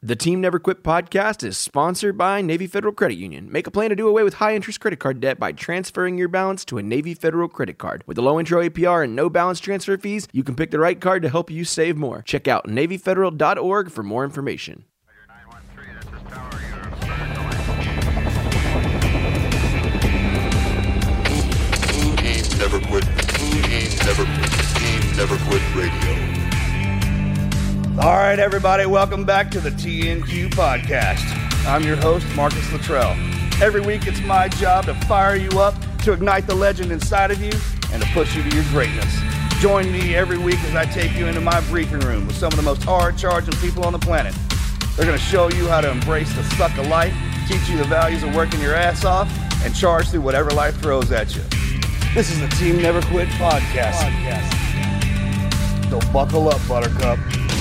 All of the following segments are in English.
The Team Never Quit podcast is sponsored by Navy Federal Credit Union. Make a plan to do away with high-interest credit card debt by transferring your balance to a Navy Federal credit card. With a low intro APR and no balance transfer fees, you can pick the right card to help you save more. Check out NavyFederal.org for more information. Team Never Quit. Team Never Quit. Team Never Quit Radio. All right, everybody, welcome back to the TNQ podcast. I'm your host, Marcus Luttrell. Every week, it's my job to fire you up, to ignite the legend inside of you, and to push you to your greatness. Join me every week as I take you into my briefing room with some of the most hard-charging people on the planet. They're going to show you how to embrace the suck of life, teach you the values of working your ass off, and charge through whatever life throws at you. This is the Team Never Quit podcast. So buckle up, Buttercup.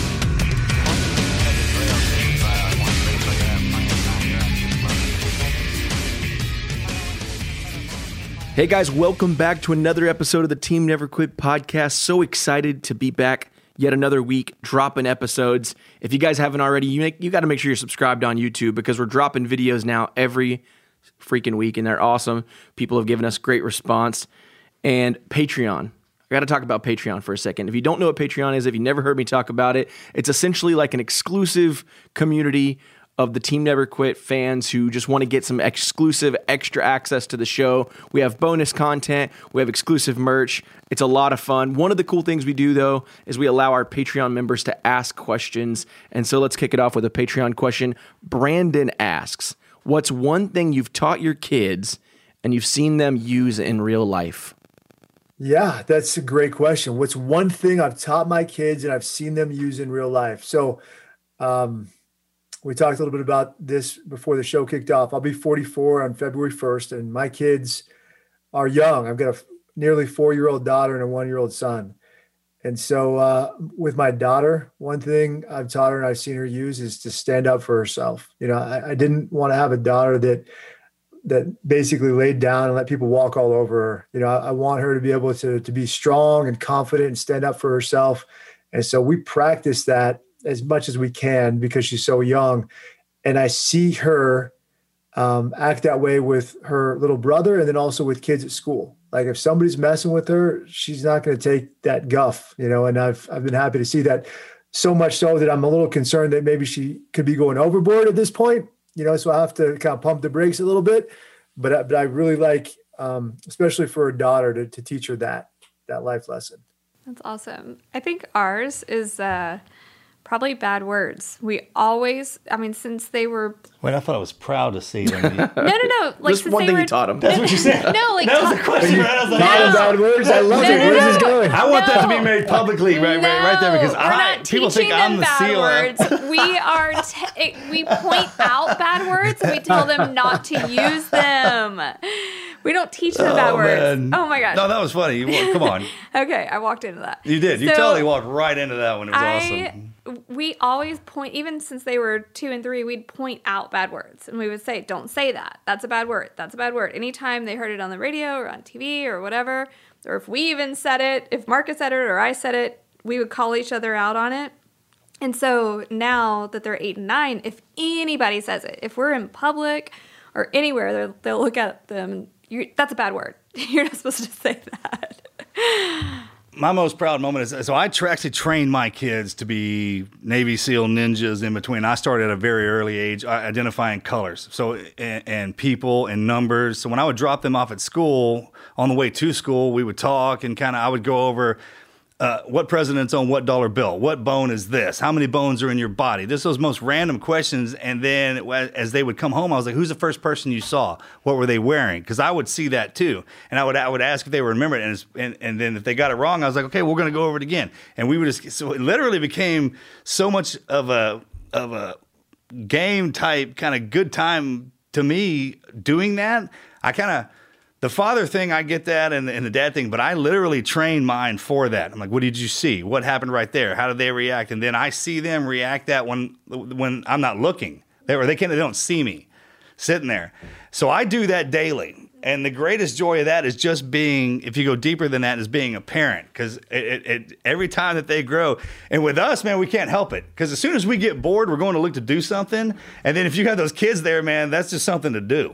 Hey guys, welcome back to another episode of the Team Never Quit podcast. So excited to be back yet another week dropping episodes. If you guys haven't already, you got to make sure you're subscribed on YouTube because we're dropping videos now every freaking week and they're awesome. People have given us great response. And Patreon. I got to talk about Patreon for a second. If you don't know what Patreon is, if you never heard me talk about it, it's essentially like an exclusive community of the Team Never Quit fans who just want to get some exclusive extra access to the show. We have bonus content. We have exclusive merch. It's a lot of fun. One of the cool things we do, though, is we allow our Patreon members to ask questions. And so let's kick it off with a Patreon question. Brandon asks, what's one thing you've taught your kids and you've seen them use in real life? Yeah, that's a great question. What's one thing I've taught my kids and I've seen them use in real life? So, we talked a little bit about this before the show kicked off. I'll be 44 on February 1st, and my kids are young. I've got a nearly 4-year-old daughter and a 1-year-old son. And so with my daughter, one thing I've taught her and I've seen her use is to stand up for herself. You know, I didn't want to have a daughter that basically laid down and let people walk all over her. You know, I want her to be able to be strong and confident and stand up for herself. And so we practice that as much as we can because she's so young. And I see her act that way with her little brother and then also with kids at school. Like if somebody's messing with her, she's not going to take that guff, you know, and I've been happy to see that, so much so that I'm a little concerned that maybe she could be going overboard at this point, you know, so I have to kind of pump the brakes a little bit. But I really like, especially for a daughter, to teach her that life lesson. That's awesome. I think ours is probably bad words. We always, since they were... Wait, I thought I was proud to see them. No. Like, just one thing you taught them. That's what you said. No, like... That was the question, right? I was like, Bad words. I love it. Where's this going? I want that to be made publicly right there because people think I'm the seal. Words. We point out bad words and we tell them not to use them. We don't teach them bad words. Man. Oh my gosh. No, that was funny. Come on. Okay, I walked into that. You did. You totally walked right into that one. It was awesome. We always point, even since they were 2 and 3, we'd point out bad words. And we would say, don't say that. That's a bad word. That's a bad word. Anytime they heard it on the radio or on TV or whatever, or if we even said it, if Marcus said it or I said it, we would call each other out on it. And so now that they're 8 and 9, if anybody says it, if we're in public or anywhere, they'll look at them and that's a bad word. You're not supposed to say that. My most proud moment is, so I actually trained my kids to be Navy SEAL ninjas in between. I started at a very early age identifying colors, so and people and numbers. So when I would drop them off at school, on the way to school, we would talk and I would go over what president's on what dollar bill, what bone is this, how many bones are in your body, just those most random questions. And then as they would come home, I was like, who's the first person you saw? What were they wearing? Because I would see that too. And I would ask if they would remember it. And then if they got it wrong, I was like, okay, we're going to go over it again. And we would so it literally became so much of a game type kind of good time to me doing that. The father thing, I get that, and the dad thing, but I literally trained mine for that. I'm like, what did you see? What happened right there? How did they react? And then I see them react that when I'm not looking. They don't see me sitting there. So I do that daily. And the greatest joy of that is just being, if you go deeper than that, is being a parent. Because every time that they grow, and with us, man, we can't help it. Because as soon as we get bored, we're going to look to do something. And then if you got those kids there, man, that's just something to do.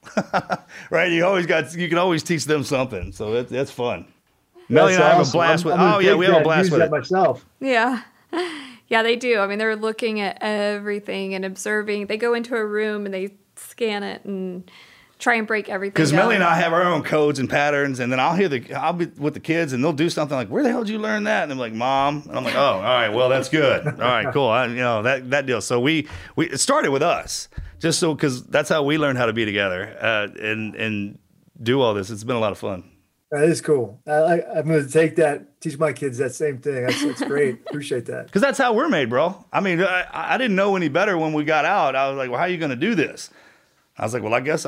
Right? You can always teach them something. So that's fun. Melly and I have a blast with. Oh yeah, we have a blast with it myself. Yeah. Yeah, they do. I mean, they're looking at everything and observing. They go into a room and they scan it and try and break everything. Because Melly and I have our own codes and patterns, and then I'll be with the kids, and they'll do something like, "Where the hell did you learn that?" And they're like, "Mom," and I'm like, "Oh, all right, well, that's good. All right, cool. That deal." So we it started with us, just so because that's how we learned how to be together and do all this. It's been a lot of fun. That is cool. I'm going to take that, teach my kids that same thing. That's great. Appreciate that. Because that's how we're made, bro. I mean, I didn't know any better when we got out. I was like, well, how are you going to do this? I was like, well, I guess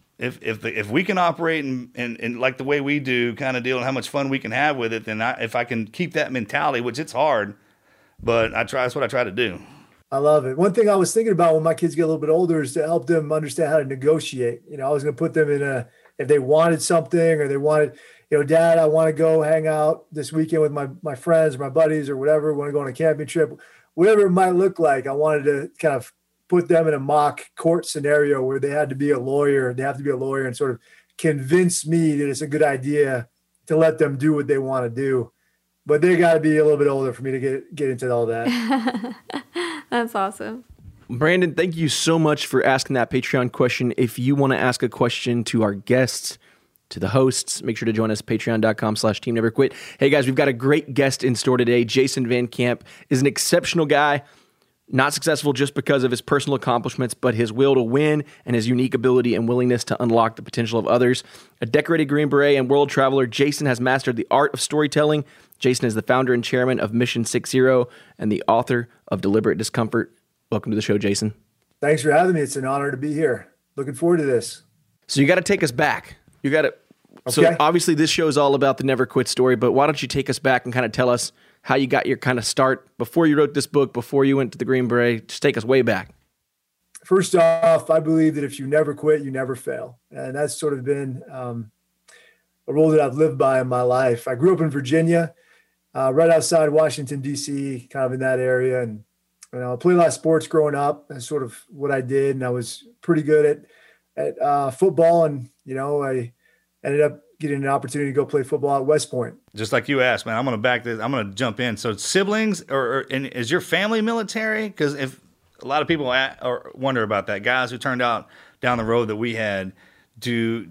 if we can operate and like the way we do kind of deal and how much fun we can have with it, then if I can keep that mentality, which it's hard, but that's what I try to do. I love it. One thing I was thinking about when my kids get a little bit older is to help them understand how to negotiate. I was going to put them if they wanted something or they wanted, Dad, I want to go hang out this weekend with my friends, or my buddies or whatever, want to go on a camping trip, whatever it might look like. I wanted to kind of put them in a mock court scenario where they had to be a lawyer. They have to be a lawyer and sort of convince me that it's a good idea to let them do what they want to do. But they got to be a little bit older for me to get into all that. That's awesome. Brandon, thank you so much for asking that Patreon question. If you want to ask a question to our guests, to the hosts, make sure to join us at patreon.com/Team Never Quit. Hey guys, we've got a great guest in store today. Jason Van Camp is an exceptional guy, not successful just because of his personal accomplishments, but his will to win and his unique ability and willingness to unlock the potential of others. A decorated Green Beret and world traveler, Jason has mastered the art of storytelling. Jason is the founder and chairman of Mission 60 and the author of Deliberate Discomfort. Welcome to the show, Jason. Thanks for having me. It's an honor to be here. Looking forward to this. So you got to take us back. Okay. So obviously this show is all about the Never Quit story, but why don't you take us back and kind of tell us how you got your kind of start before you wrote this book, before you went to the Green Beret? Just take us way back. First off, I believe that if you never quit, you never fail. And that's sort of been a rule that I've lived by in my life. I grew up in Virginia, right outside Washington, D.C., kind of in that area. And I played a lot of sports growing up. That's sort of what I did. And I was pretty good at football. And, I ended up getting an opportunity to go play football at West Point. Just like you asked, man, I'm going to jump in. So siblings, and is your family military? Because if a lot of people wonder about that, guys who turned out down the road that we had, do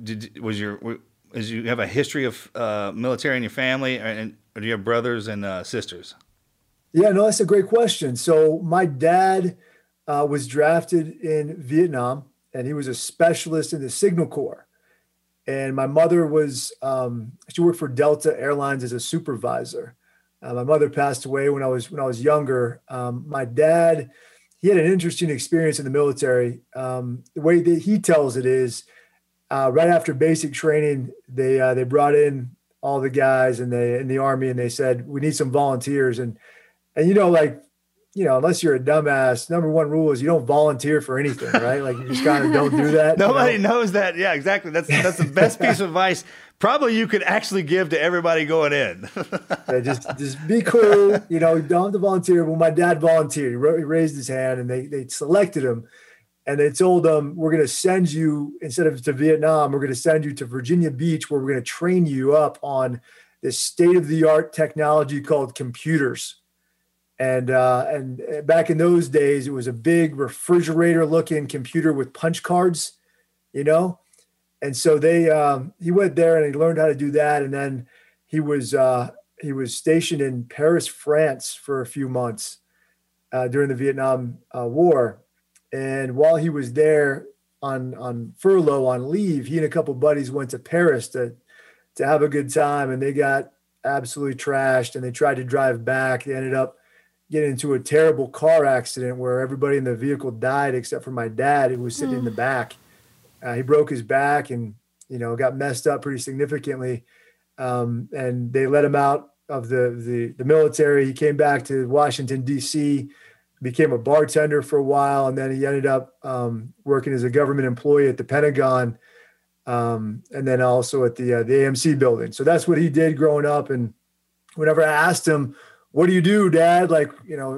you have a history of military in your family, or do you have brothers and sisters? Yeah, no, that's a great question. So my dad was drafted in Vietnam, and he was a specialist in the Signal Corps. And my mother she worked for Delta Airlines as a supervisor. My mother passed away when I was younger. My dad, he had an interesting experience in the military. The way that he tells it is, right after basic training, they brought in all the guys in the Army, and they said, we need some volunteers. And unless you're a dumbass, number one rule is you don't volunteer for anything, right? Like you just kind of don't do that. Nobody knows that. Yeah, exactly. That's the best piece of advice probably you could actually give to everybody going in. Yeah, just be cool. Don't have to volunteer. Well, my dad volunteered. He raised his hand, and they selected him, and they told him, we're going to send you, instead of to Vietnam, we're going to send you to Virginia Beach, where we're going to train you up on this state-of-the-art technology called computers. And back in those days, it was a big refrigerator-looking computer with punch cards, And so he went there and he learned how to do that. And then he was stationed in Paris, France, for a few months during the Vietnam War. And while he was there on furlough, on leave, he and a couple of buddies went to Paris to have a good time. And they got absolutely trashed. And they tried to drive back. They ended up get into a terrible car accident where everybody in the vehicle died except for my dad, who was sitting in the back. He broke his back and, got messed up pretty significantly. And they let him out of the military. He came back to Washington, D.C., became a bartender for a while. And then he ended up working as a government employee at the Pentagon and then also at the AMC building. So that's what he did growing up. And whenever I asked him, "What do you do, Dad?" Like,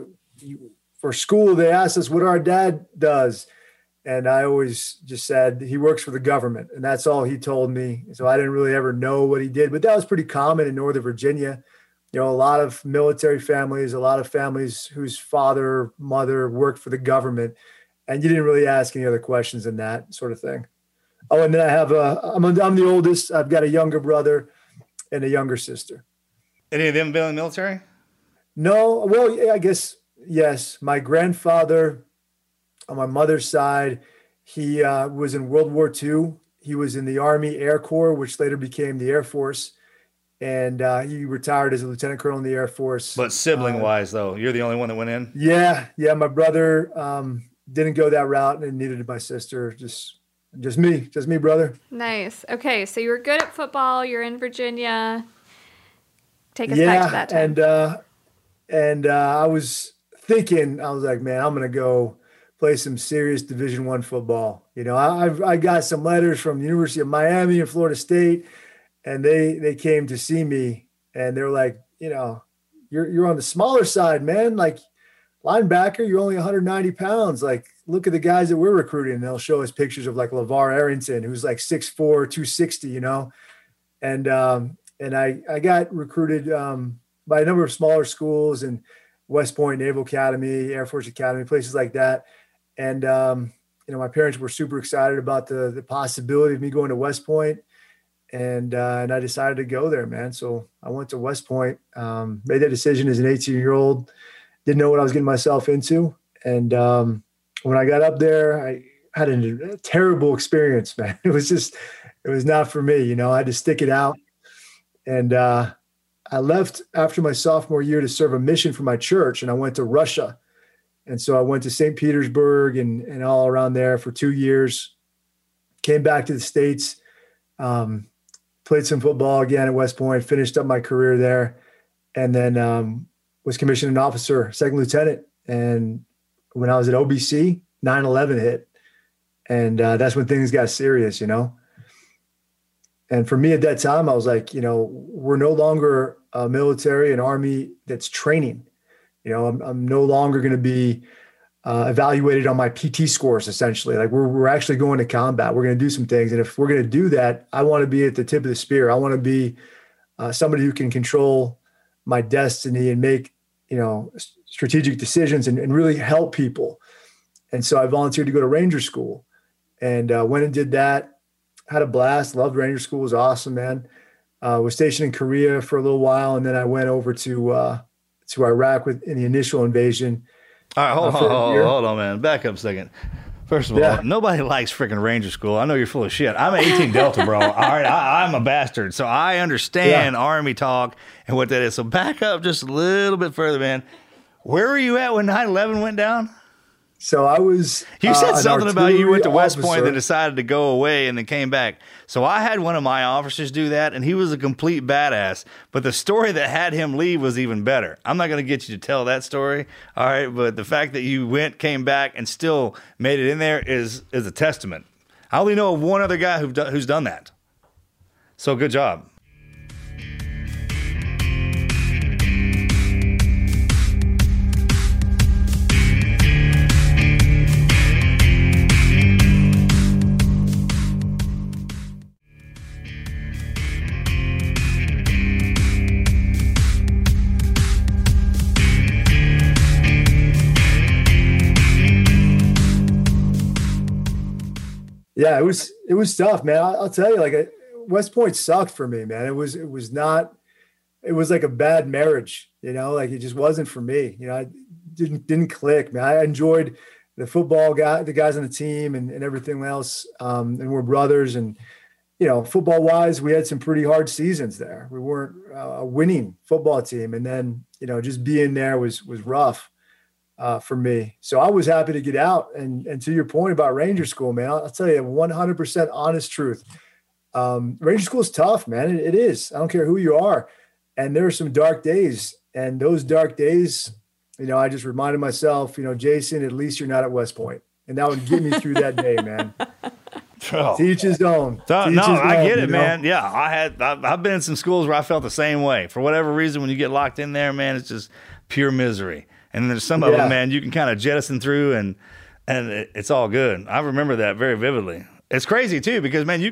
for school, they asked us what our dad does. And I always just said he works for the government, and that's all he told me. So I didn't really ever know what he did, but that was pretty common in Northern Virginia. A lot of military families, a lot of families whose father, mother worked for the government, and you didn't really ask any other questions than that sort of thing. Oh, and then I have I'm the oldest. I've got a younger brother and a younger sister. Any of them been in the military? No. Well, yeah, I guess, yes. My grandfather on my mother's side, he was in World War II. He was in the Army Air Corps, which later became the Air Force. And he retired as a lieutenant colonel in the Air Force. But sibling-wise, though, you're the only one that went in? Yeah. My brother didn't go that route, and neither did my sister. Just me, brother. Nice. Okay, so you were good at football. You're in Virginia. Take us back to that time. And I was thinking, I was like, man, I'm going to go play some serious Division I football. I got some letters from the University of Miami and Florida State, and they came to see me, and they're like, you're on the smaller side, man. Like, linebacker, you're only 190 pounds. Like, look at the guys that we're recruiting. And they'll show us pictures of like LeVar Arrington, who's like 6'4", 260, And I got recruited by a number of smaller schools and West Point Naval Academy, Air Force Academy, places like that. And, my parents were super excited about the possibility of me going to West Point. And I decided to go there, man. So I went to West Point, made that decision as an 18-year-old, didn't know what I was getting myself into. And when I got up there, I had a terrible experience, man. It was not for me. I had to stick it out. And I left after my sophomore year to serve a mission for my church, and I went to Russia. And so I went to St. Petersburg and all around there for 2 years, came back to the States, played some football again at West Point, finished up my career there, and then was commissioned an officer, second lieutenant. And when I was at OBC, 9/11 hit. And that's when things got serious, And for me at that time, I was like, we're no longer a military, an army that's training. I'm no longer going to be evaluated on my PT scores, essentially. Like, we're actually going to combat. We're going to do some things. And if we're going to do that, I want to be at the tip of the spear. I want to be somebody who can control my destiny and make, strategic decisions and really help people. And so I volunteered to go to Ranger School and went and did that. Had a blast. Loved Ranger School. It was awesome, man. Was stationed in Korea for a little while, and then I went over to Iraq in the initial invasion. All right, hold on, man. Back up a second. First of all, nobody likes freaking Ranger School. I know you're full of shit. I'm an 18 Delta, bro. All right, I'm a bastard, so I understand Army talk and what that is. So back up just a little bit further, man. Where were you at when 9/11 went down? So I was. You said something about you went to West Point, then decided to go away, and then came back. So I had one of my officers do that, and he was a complete badass. But the story that had him leave was even better. I'm not going to get you to tell that story, all right? But the fact that you went, came back, and still made it in there is a testament. I only know of one other guy who's done that. So good job. Yeah, it was tough, man. I'll tell you, like, West Point sucked for me, man. It was like a bad marriage, like it just wasn't for me. I didn't click, man. I enjoyed the the guys on the team and everything else. And we're brothers, and, football wise, we had some pretty hard seasons there. We weren't a winning football team. And then, just being there was rough. For me. So I was happy to get out. And to your point about Ranger School, man, I'll tell you 100% honest truth. Ranger School is tough, man. It is. I don't care who you are. And there are some dark days. And those dark days, I just reminded myself, Jason, at least you're not at West Point. And that would get me through that day, man. Latrell. To each his own. So, To each no, his I own, get you it, know? man. Yeah, I've been in some schools where I felt the same way. For whatever reason, when you get locked in there, man, it's just pure misery. And there's some of them, man, you can kind of jettison through, and it's all good. I remember that very vividly. It's crazy too because, man,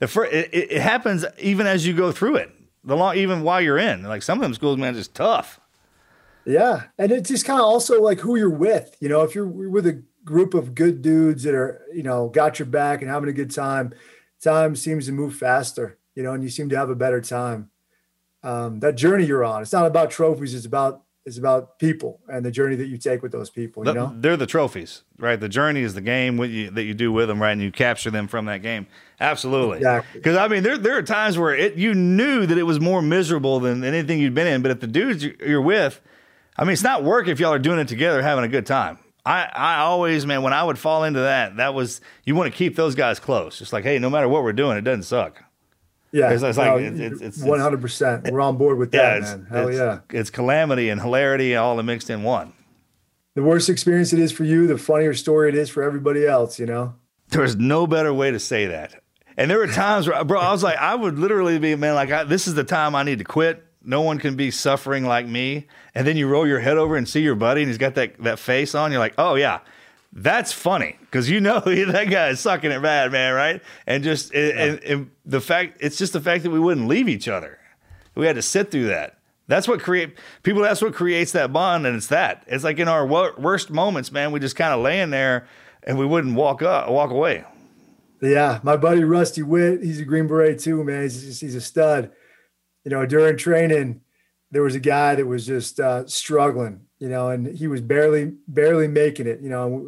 it happens even as you go through it. Even while you're in, like some of them schools, man, just tough. Yeah, and it's just kind of also like who you're with. You know, if you're with a group of good dudes that are, you know, got your back and having a good time, time seems to move faster. You know, and you seem to have a better time. That journey you're on, it's not about trophies. It's about people and the journey that you take with those people. You know, they're the trophies, right? The journey is the game that you do with them, right? And you capture them from that game. Absolutely. Exactly. Because I mean, there are times where you knew that it was more miserable than anything you'd been in. But if the dudes you're with, I mean, it's not work if y'all are doing it together, having a good time. I always, man, when I would fall into that was you want to keep those guys close. Just like, hey, no matter what we're doing, it doesn't suck. Yeah, it's like it's 100%. We're on board with that, man. Hell yeah. It's calamity and hilarity all mixed in one. The worse experience it is for you, the funnier story it is for everybody else, you know? There's no better way to say that. And there were times where, bro, I was like, I would literally be, man, like, this is the time I need to quit. No one can be suffering like me. And then you roll your head over and see your buddy and he's got that face on. You're like, oh, yeah. That's funny because you know that guy is sucking it bad, man, right? And just and the fact it's just the fact that we wouldn't leave each other. We had to sit through that. That's what That's what creates that bond, and it's like in our worst moments, man. We just kind of laying there, and we wouldn't walk away. Yeah, my buddy Rusty Witt, he's a Green Beret too, man. He's a stud. You know, during training, there was a guy that was just struggling. You know, and he was barely making it, you know,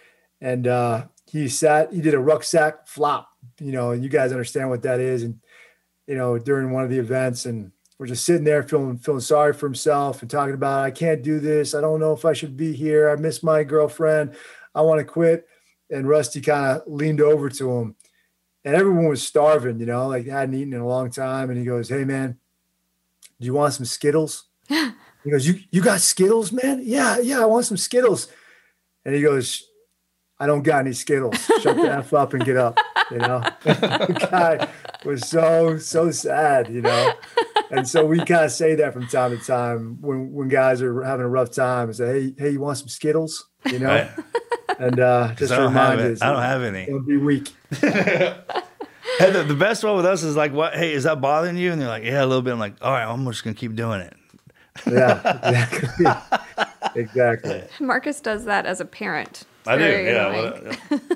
and he did a rucksack flop, you know, and you guys understand what that is. And, you know, during one of the events, and we're just sitting there feeling sorry for himself and talking about, I can't do this. I don't know if I should be here. I miss my girlfriend. I want to quit. And Rusty kind of leaned over to him, and everyone was starving, you know, like they hadn't eaten in a long time. And he goes, hey man, do you want some Skittles? He goes, you got Skittles, man? Yeah, I want some Skittles. And he goes, I don't got any Skittles. Shut the F up and get up, you know? The guy was so sad, you know? And so we kind of say that from time to time when guys are having a rough time and say, hey, you want some Skittles? You know? Right. And just to remind you, I don't have any. Don't be weak. Hey, the best one with us is like, what? Hey, is that bothering you? And they're like, yeah, a little bit. I'm like, all right, I'm just going to keep doing it. Yeah, exactly. Marcus does that as a parent. I do, yeah.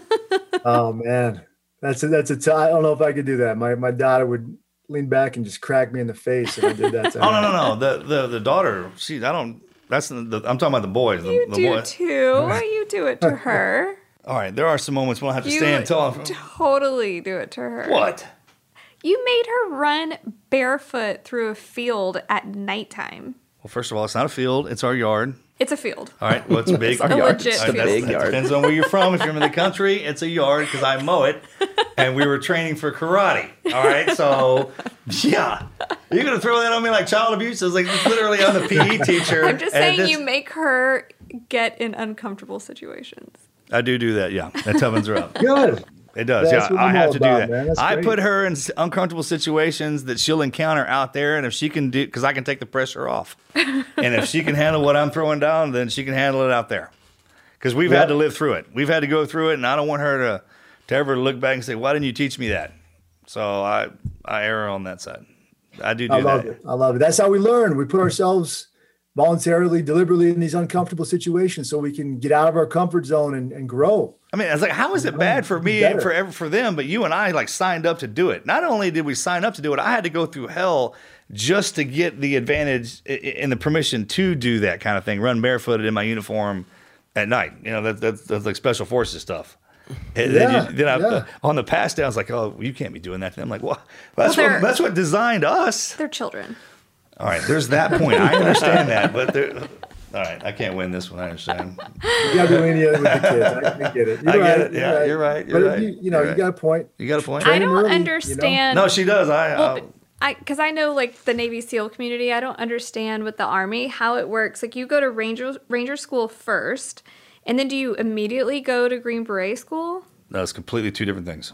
Oh man, that's a I don't know if I could do that. My daughter would lean back and just crack me in the face if I did that to her. Oh no. The daughter. I'm talking about the boys. You the do boys. too. You do it to her. All right, there are some moments when I have to stand tall. Totally do it to her. What? You made her run barefoot through a field at nighttime. Well, first of all, it's not a field; it's our yard. It's a field. All right, well, it's big. It's a legit field. Big yard. Depends on where you're from. If you're in the country, it's a yard because I mow it, and we were training for karate. All right, so yeah, you're gonna throw that on me like child abuse? It's like literally I'm the PE teacher. I'm just saying you make her get in uncomfortable situations. I do that. Yeah, that toughens her up. Good. It does. That's yeah, I have to do that. Man. I put her in uncomfortable situations that she'll encounter out there, and if she can do, because I can take the pressure off, and if she can handle what I'm throwing down, then she can handle it out there. Because we've had to live through it. We've had to go through it, and I don't want her to ever look back and say, "Why didn't you teach me that?" So I err on that side. I do that. I love it. That's how we learn. We put ourselves voluntarily, deliberately in these uncomfortable situations so we can get out of our comfort zone and grow. I mean, I was like, how is it bad for me and for them? But you and I like signed up to do it. Not only did we sign up to do it, I had to go through hell just to get the advantage and the permission to do that kind of thing. Run barefooted in my uniform at night. You know, that's like special forces stuff. And then on the pass down, I was like, oh, you can't be doing that. And I'm like, well, that's what designed us. They're children. All right, there's that point. I understand that, but all right, I can't win this one. I understand. You got to do any of it with the kids. I get it. You're right. You got a point. You got a point. I don't understand. No, she does. Because I know like the Navy SEAL community, I don't understand with the Army how it works. Like you go to Ranger school first, and then do you immediately go to Green Beret school? No, it's completely two different things.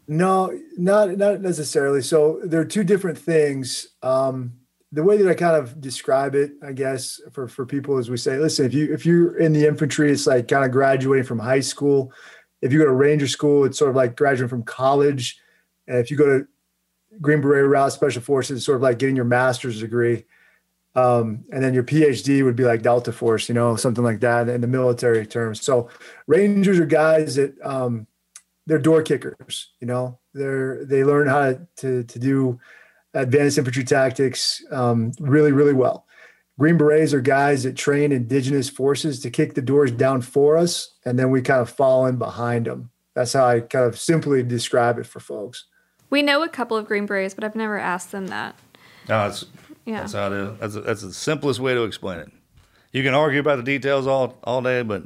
No, not necessarily. So there are two different things. The way that I kind of describe it, I guess, for people is we say, listen, if you're in the infantry, it's like kind of graduating from high school. If you go to Ranger school, it's sort of like graduating from college. And if you go to Green Beret route, Special Forces, it's sort of like getting your master's degree. And then your PhD would be like Delta Force, something like that in the military terms. So Rangers are guys that they're door kickers. They learn how to do advanced infantry tactics really, really well. Green Berets are guys that train indigenous forces to kick the doors down for us, and then we kind of fall in behind them. That's how I kind of simply describe it for folks. We know a couple of Green Berets, but I've never asked them that. No, that's how it is. That's the simplest way to explain it. You can argue about the details all day, but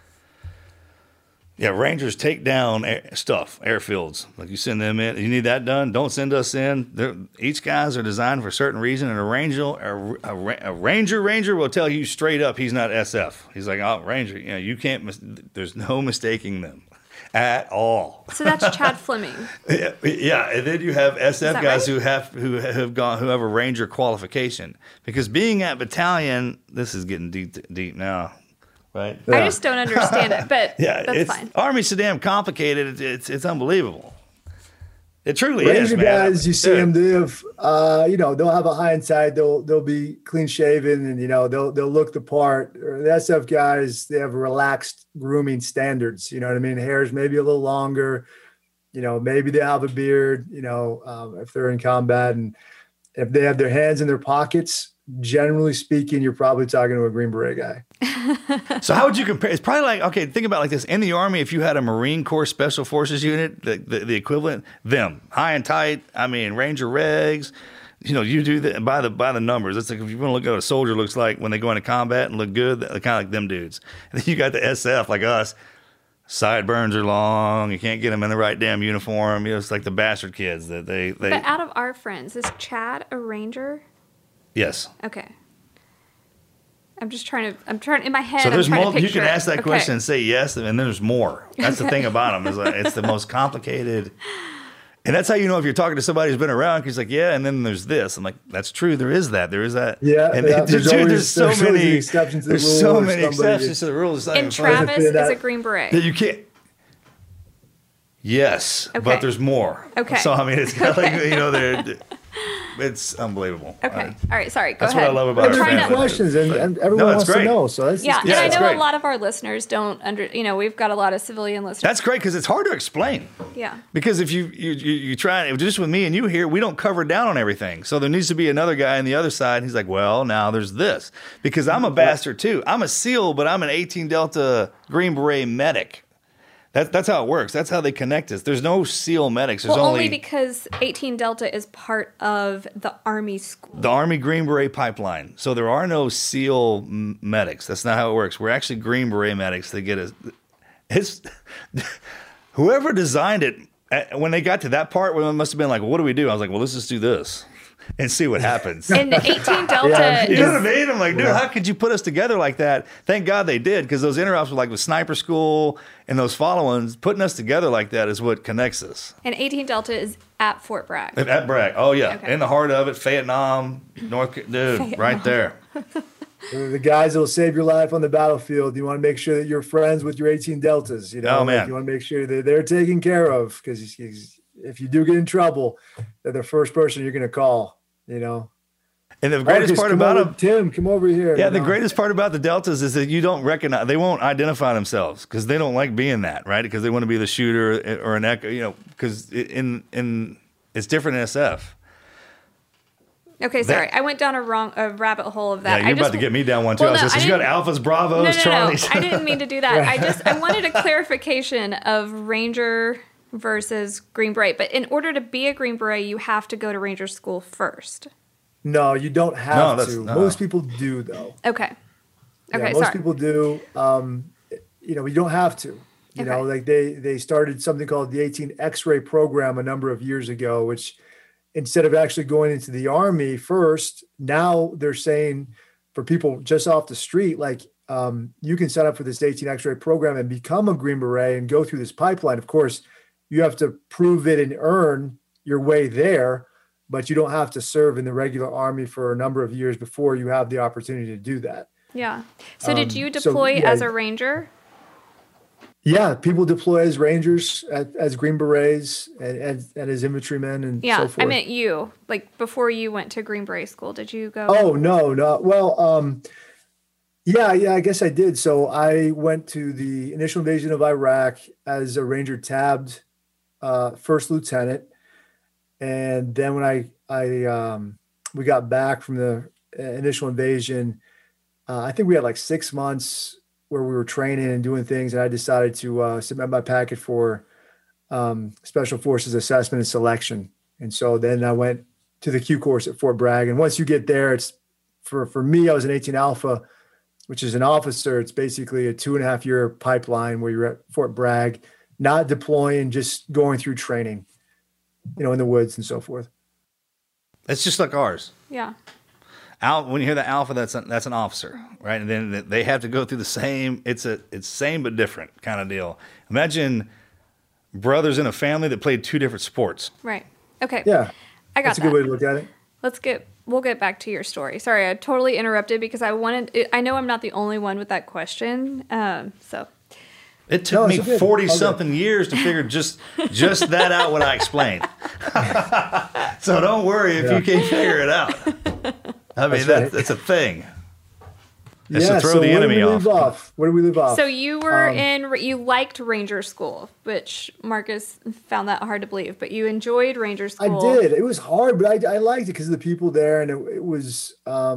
yeah, Rangers take down airfields. Like you send them in. You need that done. Don't send us in. Each guys are designed for a certain reason, and a ranger will tell you straight up he's not SF. He's like, oh, Ranger. You can't. There's no mistaking them at all. So that's Chad Fleming. Yeah, and then you have SF guys right? who have a Ranger qualification, because being at battalion, this is getting deep now. Right. Yeah. I just don't understand it, but that's fine. Army's so damn complicated. It's unbelievable. It truly Ranger is, man. Guys, you see them live. They'll have a high inside. They'll be clean shaven, and they'll look the part. The SF guys, they have relaxed grooming standards. You know what I mean? Hair's maybe a little longer. Maybe they have a beard. If they're in combat, and if they have their hands in their pockets. Generally speaking, you're probably talking to a Green Beret guy. So how would you compare? It's probably like, okay, think about it like this. In the Army, if you had a Marine Corps Special Forces unit, the equivalent, them, high and tight, Ranger regs, you do that by the numbers. It's like if you want to look at what a soldier looks like when they go into combat and look good, they're kind of like them dudes. And then you got the SF, like us. Sideburns are long. You can't get them in the right damn uniform. It's like the bastard kids that they. But out of our friends, is Chad a Ranger? Yes. Okay. I'm trying in my head. So there's more. You can it. ask that question and say yes, and then there's more. That's the thing about them, is like, it's the most complicated. And that's how you know if you're talking to somebody who's been around, because like, yeah, and then there's this. I'm like, that's true. There is that. Yeah. And there's so many exceptions to the rules. And Travis is a Green Beret. That you can't. Yes, but there's more. Okay. So it's kind of like it's unbelievable. Okay. All right. Sorry. Go ahead. That's what I love about our family. Questions and everyone wants to know. So that's and I know a lot of our listeners don't we've got a lot of civilian listeners. That's great because it's hard to explain. Yeah. Because if you try, just with me and you here, we don't cover down on everything. So there needs to be another guy on the other side. And he's like, well, now there's this. Because I'm a bastard too. I'm a SEAL, but I'm an 18 Delta Green Beret medic. That's how it works. That's how they connect us. There's no SEAL medics. There's only because 18 Delta is part of the Army school. The Army Green Beret pipeline. So there are no SEAL medics. That's not how it works. We're actually Green Beret medics. They get us. It's whoever designed it, when they got to that part, it must have been like, well, what do we do? I was like, well, let's just do this and see what happens. And 18 Delta you know what I mean? I'm like, dude, how could you put us together like that? Thank God they did, because those interops were like with Sniper School and those follow-ons. Putting us together like that is what connects us. And 18 Delta is at Fort Bragg. At Bragg. Oh, yeah. Okay. In the heart of it, Vietnam, right there. The guys that will save your life on the battlefield. You want to make sure that you're friends with your 18 Deltas. Oh, man. You want to make sure that they're taken care of, because if you do get in trouble, they're the first person you're going to call, And the greatest part about them, Tim, come over here. Yeah, the greatest part about the Deltas is that you don't recognize, they won't identify themselves because they don't like being that, right? Because they want to be the shooter or an echo, because it's different in SF. Okay, sorry. I went down a rabbit hole of that. Yeah, you're about to get me down one too. So you got Alphas, Bravos, Charlies. I didn't mean to do that. I wanted a clarification of Ranger versus Green Beret. But in order to be a Green Beret, you have to go to Ranger school first. No, you don't have to. Most people do, though. Okay. Most people do. You don't have to. You know, like they started something called the 18 X-ray program a number of years ago, which instead of actually going into the Army first, now they're saying for people just off the street, like you can sign up for this 18 X-ray program and become a Green Beret and go through this pipeline. Of course, you have to prove it and earn your way there, but you don't have to serve in the regular Army for a number of years before you have the opportunity to do that. Yeah. So did you deploy as a Ranger? Yeah, people deploy as Rangers, as Green Berets, and as infantrymen, and so forth. I meant you. Like before you went to Green Beret school, did you go? Oh no. Well, yeah, I guess I did. So I went to the initial invasion of Iraq as a Ranger tabbed first lieutenant, and then when we got back from the initial invasion, I think we had like 6 months where we were training and doing things, and I decided to submit my packet for Special Forces assessment and selection. And so then I went to the Q course at Fort Bragg. And once you get there, it's for me, I was an 18 Alpha, which is an officer. It's basically a 2.5 year pipeline where you're at Fort Bragg, not deploying, just going through training, in the woods and so forth. It's just like ours. Yeah. When you hear the Alpha, that's an officer, right? And then they have to go through the same. It's same but different kind of deal. Imagine brothers in a family that played 2 different sports. Right. Okay. Yeah, I got that's a good way to look at it. We'll get back to your story. Sorry, I totally interrupted because I know I'm not the only one with that question. So it took me 40-something years to figure just that out when I explained. So don't worry if you can't figure it out. I mean, that's a thing. It's to throw the enemy off. Where do we leave off? So you were you liked Ranger School, which Marcus found that hard to believe, but you enjoyed Ranger School. I did. It was hard, but I liked it because of the people there, and it was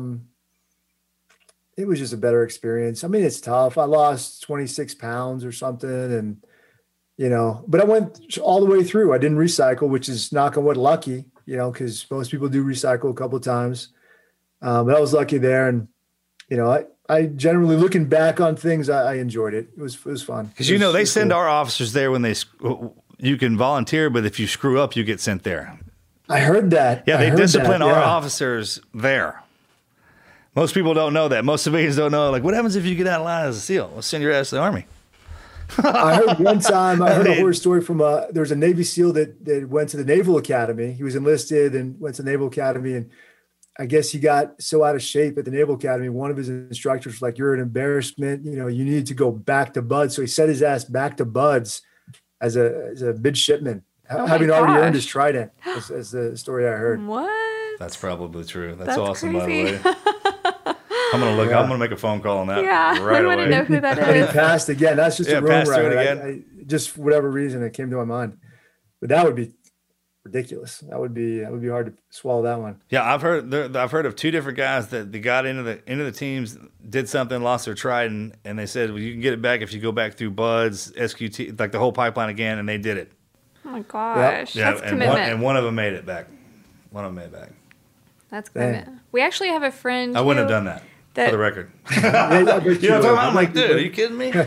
just a better experience. I mean, it's tough. I lost 26 pounds or something, and but I went all the way through. I didn't recycle, which is knock on wood lucky, because most people do recycle a couple of times. But I was lucky there, and I generally, looking back on things, I enjoyed it. It was fun. Because they send our officers there when you can volunteer, but if you screw up, you get sent there. I heard that. Yeah, they discipline our officers there. Most people don't know that. Most civilians don't know. Like, what happens if you get out of line as a SEAL? We'll send your ass to the Army. I heard one time. I heard a horror story from there was a Navy SEAL that went to the Naval Academy. He was enlisted and went to the Naval Academy, and I guess he got so out of shape at the Naval Academy. One of his instructors was like, "You're an embarrassment. You need to go back to Buds." So he set his ass back to Buds as a midshipman, having already earned his trident. As the story I heard. What? That's probably true. That's awesome, crazy. by the way. I'm gonna look. Yeah. I'm gonna make a phone call on that. Yeah, right away. I want to know who that is. And he passed again. That's just a rumor. Passed through it again. I just for whatever reason it came to my mind, but that would be ridiculous. That would be hard to swallow that one. Yeah, I've heard of 2 different guys that they got into the teams, did something, lost their trident, and they said, well, you can get it back if you go back through Buds, SQT, like the whole pipeline again, and they did it. Oh my gosh, yeah, that's commitment. And one of them made it back. That's commitment. Dang. We actually have a friend. I wouldn't have done that for the record. You know what I'm talking about? I'm like, dude, are you kidding me?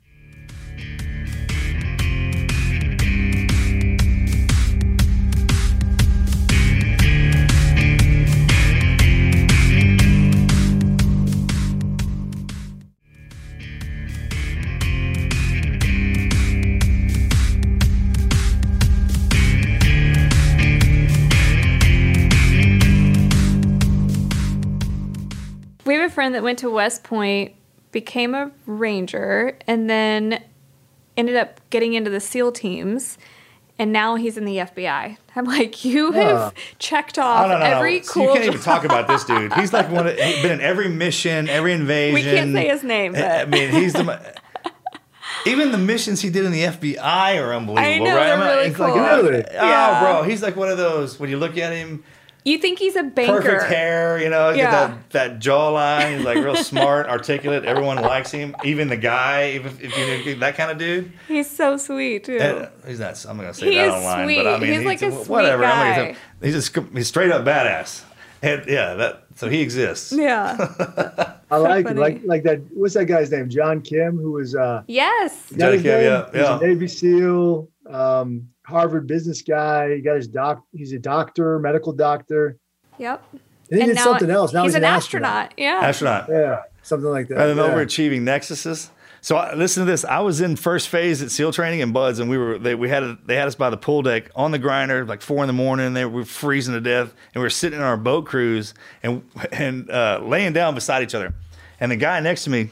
We have a friend that went to West Point, became a Ranger, and then ended up getting into the SEAL teams, and now he's in the FBI. I'm like, you have checked off every cool. You can't even talk about this dude. He's like he's been in every mission, every invasion. We can't say his name. But. I mean, he's even the missions he did in the FBI are unbelievable, I know, right? they're really cool. Really? Oh, bro, he's like one of those when you look at him. You think he's a banker. Perfect hair, get that jawline. He's like real smart, articulate. Everyone likes him. Even the guy, if you that kind of dude. He's so sweet, too. He's not, I'm going to say that online. Sweet. But I mean, he's like a whatever. sweet guy. He's straight up badass. And so he exists. Yeah. I like him. Like that. What's that guy's name? John Kim, who was yes. John Kim, yeah. He's a Navy SEAL. Harvard business guy. He got his he's a doctor, medical doctor. Yep. And he did something else. Now he's an astronaut. Yeah. Astronaut. Yeah. Something like that. And then overachieving Nexuses. So listen to this. I was in first phase at SEAL training in Buds, and they had us by the pool deck on the grinder like 4 a.m. and we were freezing to death, and we were sitting in our boat cruise and laying down beside each other. And the guy next to me,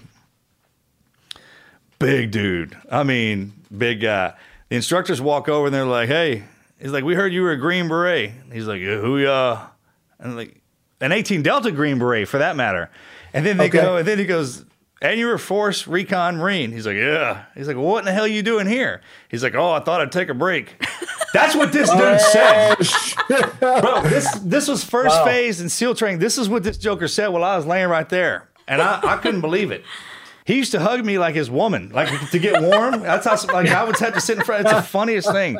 big dude. I mean, big guy. The instructors walk over and they're like, "Hey," he's like, "We heard you were a Green Beret." He's like, "Who ya?" And like, an 18 Delta Green Beret for that matter. And then then he goes, "And you were Force Recon Marine." He's like, "Yeah." He's like, "Well, what in the hell are you doing here?" He's like, "Oh, I thought I'd take a break." That's what this dude said. Bro, this was first phase in SEAL training. This is what this joker said while I was laying right there. And I couldn't believe it. He used to hug me like his woman, like to get warm. That's how, like, I would have to sit in front. It's the funniest thing.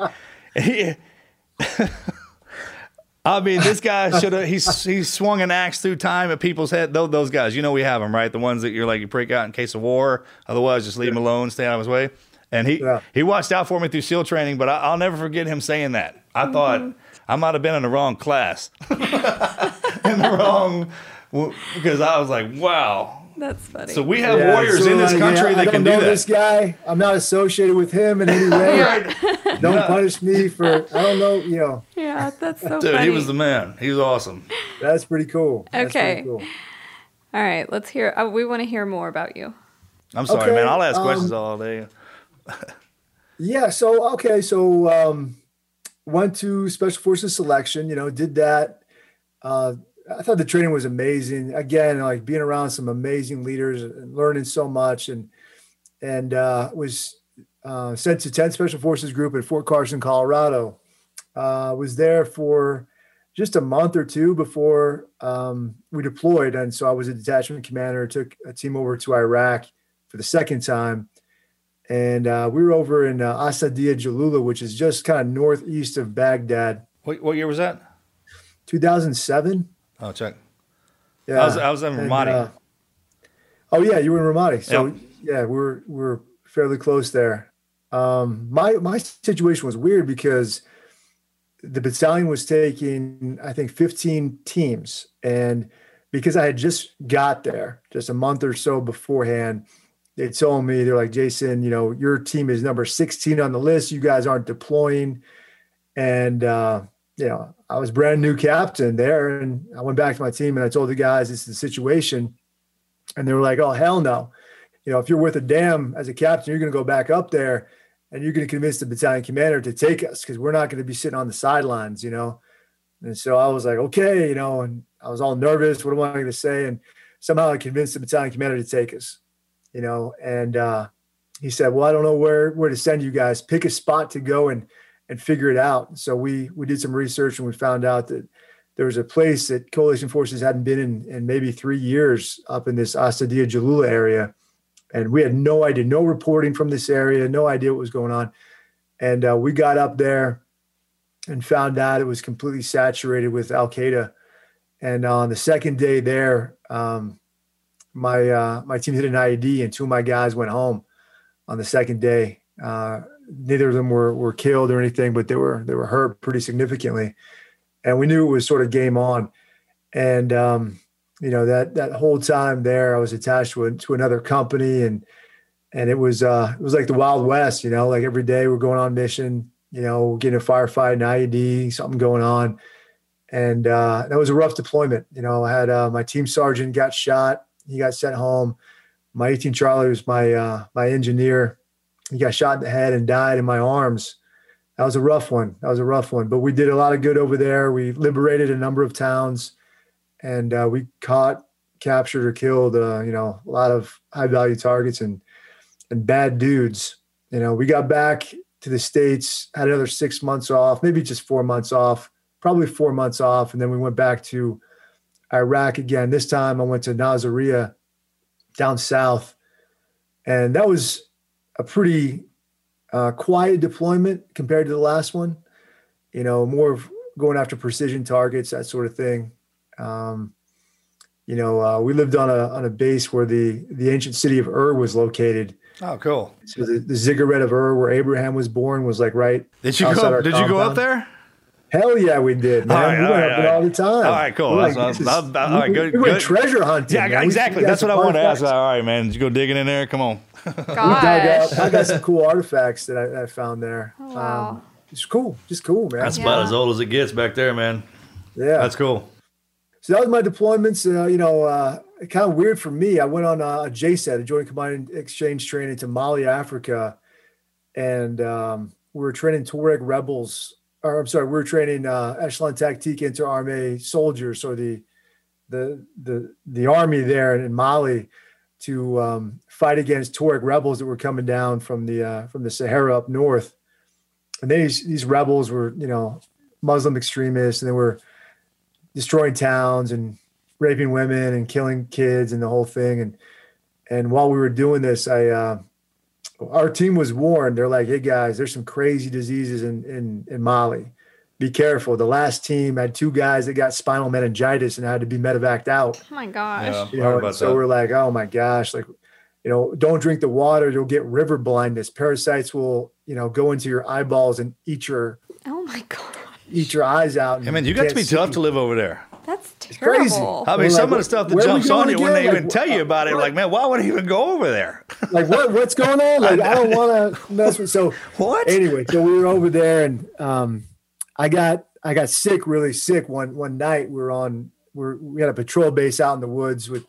I mean, this guy should have. He swung an axe through time at people's head. Those guys, you know, we have them, right? The ones that you're like, you break out in case of war. Otherwise, just leave him alone, stay out of his way. And he watched out for me through SEAL training. But I'll never forget him saying that. I thought I might have been in the wrong class, because I was like, wow. That's funny. So we have warriors in this country that can do that. I don't know this guy. I'm not associated with him in any way. Don't punish me for, I don't know, you know. Yeah, that's so Dude, funny. he was the man. He was awesome. That's pretty cool. That's Okay. pretty cool. All right, let's hear. We want to hear more about you. I'm sorry, Okay, man. I'll ask questions all day. Yeah. So, went to Special Forces selection, you know, did that. I thought the training was amazing. Again, like being around some amazing leaders and learning so much, and was sent to 10th Special Forces Group at Fort Carson, Colorado. Was there for just a month or two before we deployed. And so I was a detachment commander, took a team over to Iraq for the second time. And we were over in Asadia Jalula, which is just kind of northeast of Baghdad. What year was that? 2007. Oh, check. Yeah, I was in Ramadi. Oh yeah, you were in Ramadi. So Yep. yeah, we're fairly close there. My situation was weird because the battalion was taking, I think, 15 teams, and because I had just got there just a month or so beforehand, they told me, they're like, "Jason, you know, your team is number 16 on the list. You guys aren't deploying." And you know, I was brand new captain there, and I went back to my team and I told the guys, "This is the situation." And they were like, "Oh, hell no. You know, if you're worth a damn as a captain, you're going to go back up there and you're going to convince the battalion commander to take us, because we're not going to be sitting on the sidelines, you know." And so I was like, okay, you know, and I was all nervous. What am I going to say? And somehow I convinced the battalion commander to take us, you know. And he said, "Well, I don't know where to send you guys. Pick a spot to go and figure it out." So we did some research, and we found out that there was a place that coalition forces hadn't been in maybe 3 years up in this Asadia Jalula area. And we had no idea, no reporting from this area, no idea what was going on. And we got up there and found out it was completely saturated with Al-Qaeda. And on the second day there, my team hit an IED, and 2 of my guys went home on the second day. Neither of them were killed or anything, but they were hurt pretty significantly. And we knew it was sort of game on. And you know, that whole time there, I was attached to another company, and it was like the Wild West, you know, like every day we're going on mission, you know, getting a firefight, an IED, something going on. And that was a rough deployment. You know, I had my team sergeant got shot. He got sent home. My 18 Charlie was my engineer. He got shot in the head and died in my arms. That was a rough one. But we did a lot of good over there. We liberated a number of towns, and we caught, captured, or killed, you know, a lot of high-value targets and bad dudes. You know, we got back to the States, had another 6 months off, maybe just 4 months off, probably 4 months off, and then we went back to Iraq again. This time I went to Nasiriyah down south, and that was a pretty quiet deployment compared to the last one. You know, more of going after precision targets, that sort of thing. You know, we lived on a base where the ancient city of Ur was located. Oh, cool. So the ziggurat of Ur, where Abraham was born, was like right. Did you go up there? Hell yeah, we did, man. All right, we all went right, up there all the time. All right, cool. We're like, That's- this is- all right, good, We went good. treasure hunting. Yeah, man. exactly. We got That's what some I want to ask. artifacts. All right, man. Did you go digging in there? Come on. Gosh. I got some cool artifacts that I found there. Oh, wow. It's cool. Just cool, man. That's Yeah. about as old as it gets back there, man. yeah. That's cool. So that was my deployments. Kind of weird for me. I went on a JSET, a Joint Combined Exchange training to Mali, Africa. And we were training Tuareg rebels. Or I'm sorry, we were training Echelon Tactique Inter-Armée soldiers, or the army there in Mali, to fight against Tuareg rebels that were coming down from the Sahara up north. And these rebels were, Muslim extremists, and they were destroying towns and raping women and killing kids and the whole thing. And while we were doing this, our team was warned. They're like, "Hey guys, there's some crazy diseases in Mali. Be careful." The last team had 2 guys that got spinal meningitis and had to be medevaced out. Oh my gosh. Yeah. Heard about So that. we're like, "Oh my gosh, don't drink the water. You'll get river blindness. Parasites will, go into your eyeballs and eat your Oh my god. eyes out." Hey, man, you got to be tough to live over there. That's crazy. terrible. I mean, We're some like, of the stuff that where are we jumps on going you when they again? even Like, tell you about it, what? like, man, why would I even go over there? Like, what's going on? Like, I don't want to mess with. So What? Anyway, so we were over there, and I got sick, really sick one night. We had a patrol base out in the woods with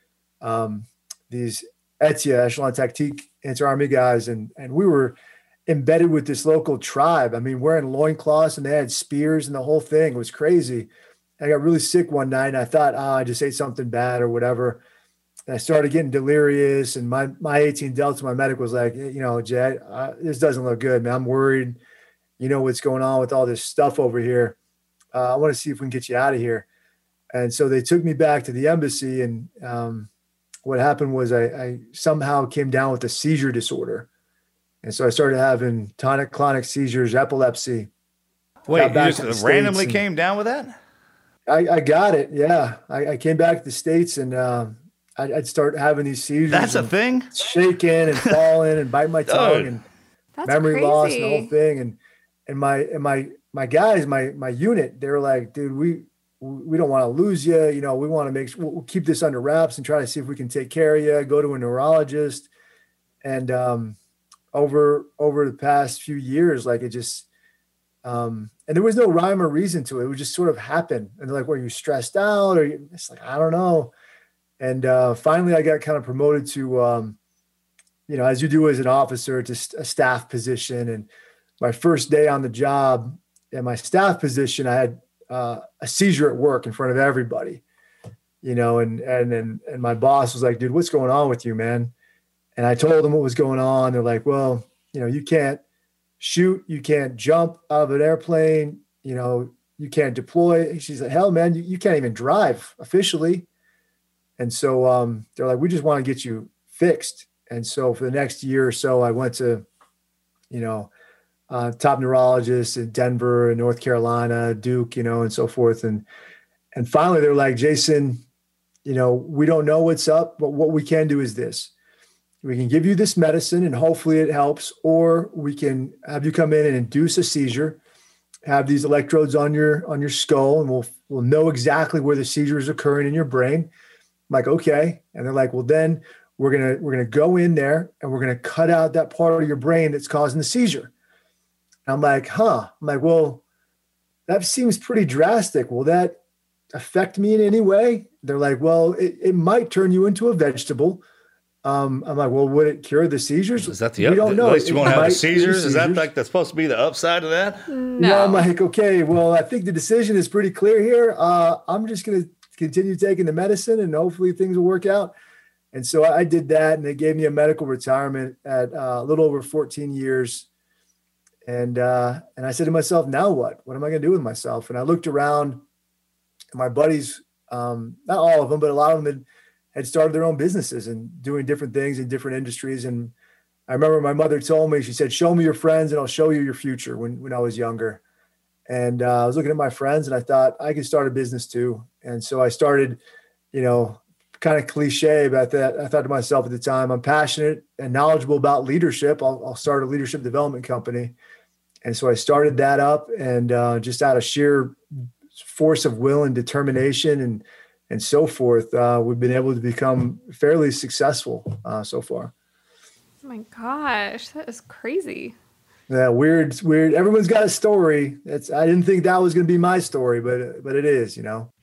these ETIA, Echelon Tactique Inter-Army guys, and we were embedded with this local tribe. I mean, wearing loincloths, and they had spears and the whole thing. It was crazy. I got really sick one night, and I thought, I just ate something bad or whatever. And I started getting delirious, and my 18 Delta, my medic was like, Jay, this doesn't look good, man. I'm worried. You know what's going on with all this stuff over here. I want to see if we can get you out of here. And so they took me back to the embassy, and what happened was I somehow came down with a seizure disorder. And so I started having tonic-clonic seizures, epilepsy. Wait, Got you back just to the randomly States and- came down with that? I got it. Yeah. I came back to the States, and I'd start having these seizures. That's a and thing? shaking and falling and biting my tongue Dude. and That's memory crazy. loss and the whole thing. And my guys, my unit, they were like, "Dude, we don't want to lose you. We want to we'll keep this under wraps and try to see if we can take care of you. Go to a neurologist." And over the past few years, like, it just and there was no rhyme or reason to it. It would just sort of happen. And they're like, "Were you stressed out?" Or it's like, I don't know. And finally, I got kind of promoted to, as you do as an officer, to a staff position. And my first day on the job in my staff position, I had a seizure at work in front of everybody, and my boss was like, "Dude, what's going on with you, man?" And I told them what was going on. They're like, "Well, you can't shoot, you can't jump out of an airplane, you can't deploy." She's like, "Hell, man, you can't even drive officially." And so they're like, "We just want to get you fixed." And so for the next year or so, I went to, top neurologists in Denver and North Carolina, Duke, and so forth. And finally they're like, "Jason, we don't know what's up, but what we can do is this. We can give you this medicine and hopefully it helps, or we can have you come in and induce a seizure, have these electrodes on your skull, and we'll know exactly where the seizure is occurring in your brain." I'm like, "Okay." And they're like, "Well, then we're gonna go in there and we're gonna cut out that part of your brain that's causing the seizure." And I'm like, "Huh?" I'm like, "Well, that seems pretty drastic. Will that affect me in any way?" They're like, "Well, it might turn you into a vegetable." I'm like, "Well, would it cure the seizures?" Is that We don't know. At least you It won't have might the cure seizures? Is that seizures. like that's supposed to be the upside of that? No. I'm like, "Okay, well, I think the decision is pretty clear here. I'm just going to continue taking the medicine and hopefully things will work out." And so I did that, and they gave me a medical retirement at a little over 14 years. And I said to myself, "Now what? What am I going to do with myself?" And I looked around, and my buddies, not all of them, but a lot of them had started their own businesses and doing different things in different industries. And I remember my mother told me, she said, "Show me your friends and I'll show you your future," when I was younger. And I was looking at my friends and I thought I could start a business too. And so I started, kind of cliche about that. I thought to myself at the time, I'm passionate and knowledgeable about leadership. I'll start a leadership development company. And so I started that up, and just out of sheer force of will and determination and so forth, we've been able to become fairly successful so far. Oh my gosh, that is crazy. Yeah, weird. Everyone's got a story. I didn't think that was going to be my story, but it is, you know.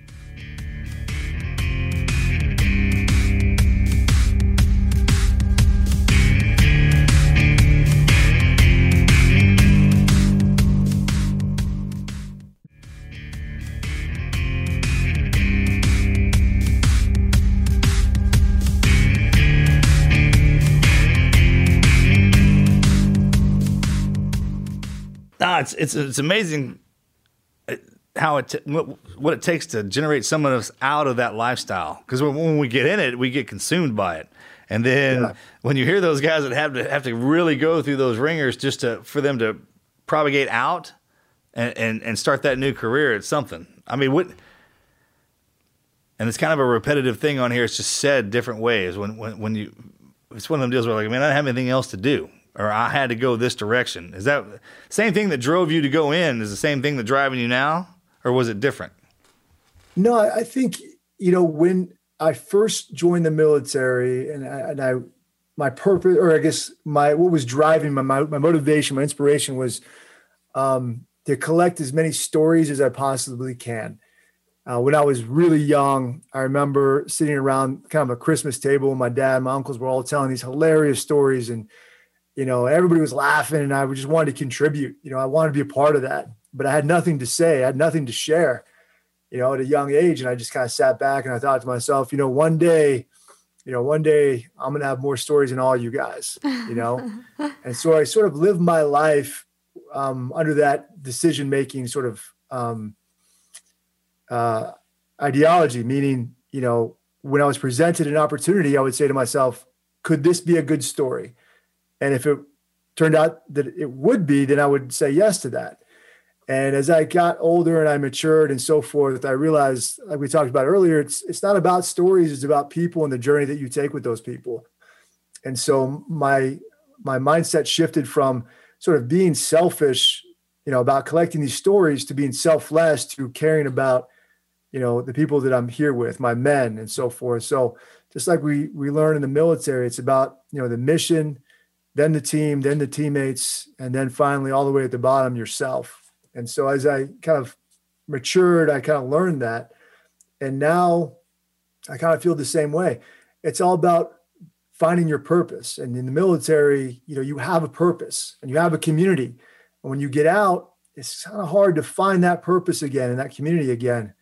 It's amazing how what it takes to generate some of us out of that lifestyle. Because when we get in it, we get consumed by it. And then when you hear those guys that have to really go through those ringers just for them to propagate out and start that new career, it's something. I mean, and it's kind of a repetitive thing on here. It's just said different ways. When you, it's one of them deals where like, I mean, I don't have anything else to do, or I had to go this direction. Is that same thing that drove you to go in is the same thing that's driving you now, or was it different? No, I think, you know, when I first joined the military and my purpose, or I guess what was driving my motivation, my inspiration was to collect as many stories as I possibly can. When I was really young, I remember sitting around kind of a Christmas table with my dad and my uncles were all telling these hilarious stories, and, you know, everybody was laughing, and I just wanted to contribute. You know, I wanted to be a part of that, but I had nothing to say. I had nothing to share, you know, at a young age. And I just kind of sat back and I thought to myself, you know, one day I'm going to have more stories than all you guys, you know? And so I sort of lived my life under that decision-making sort of ideology, meaning, you know, when I was presented an opportunity, I would say to myself, could this be a good story? And if it turned out that it would be, then I would say yes to that. And as I got older and I matured and so forth, I realized, like we talked about earlier, it's not about stories, it's about people and the journey that you take with those people. And so my mindset shifted from sort of being selfish, you know, about collecting these stories, to being selfless, to caring about, you know, the people that I'm here with, my men and so forth. So just like we learn in the military, it's about, you know, the mission, then the team, then the teammates, and then finally all the way at the bottom, yourself. And so as I kind of matured, I kind of learned that. And now I kind of feel the same way. It's all about finding your purpose. And in the military, you know, you have a purpose and you have a community. And when you get out, it's kind of hard to find that purpose again and that community again.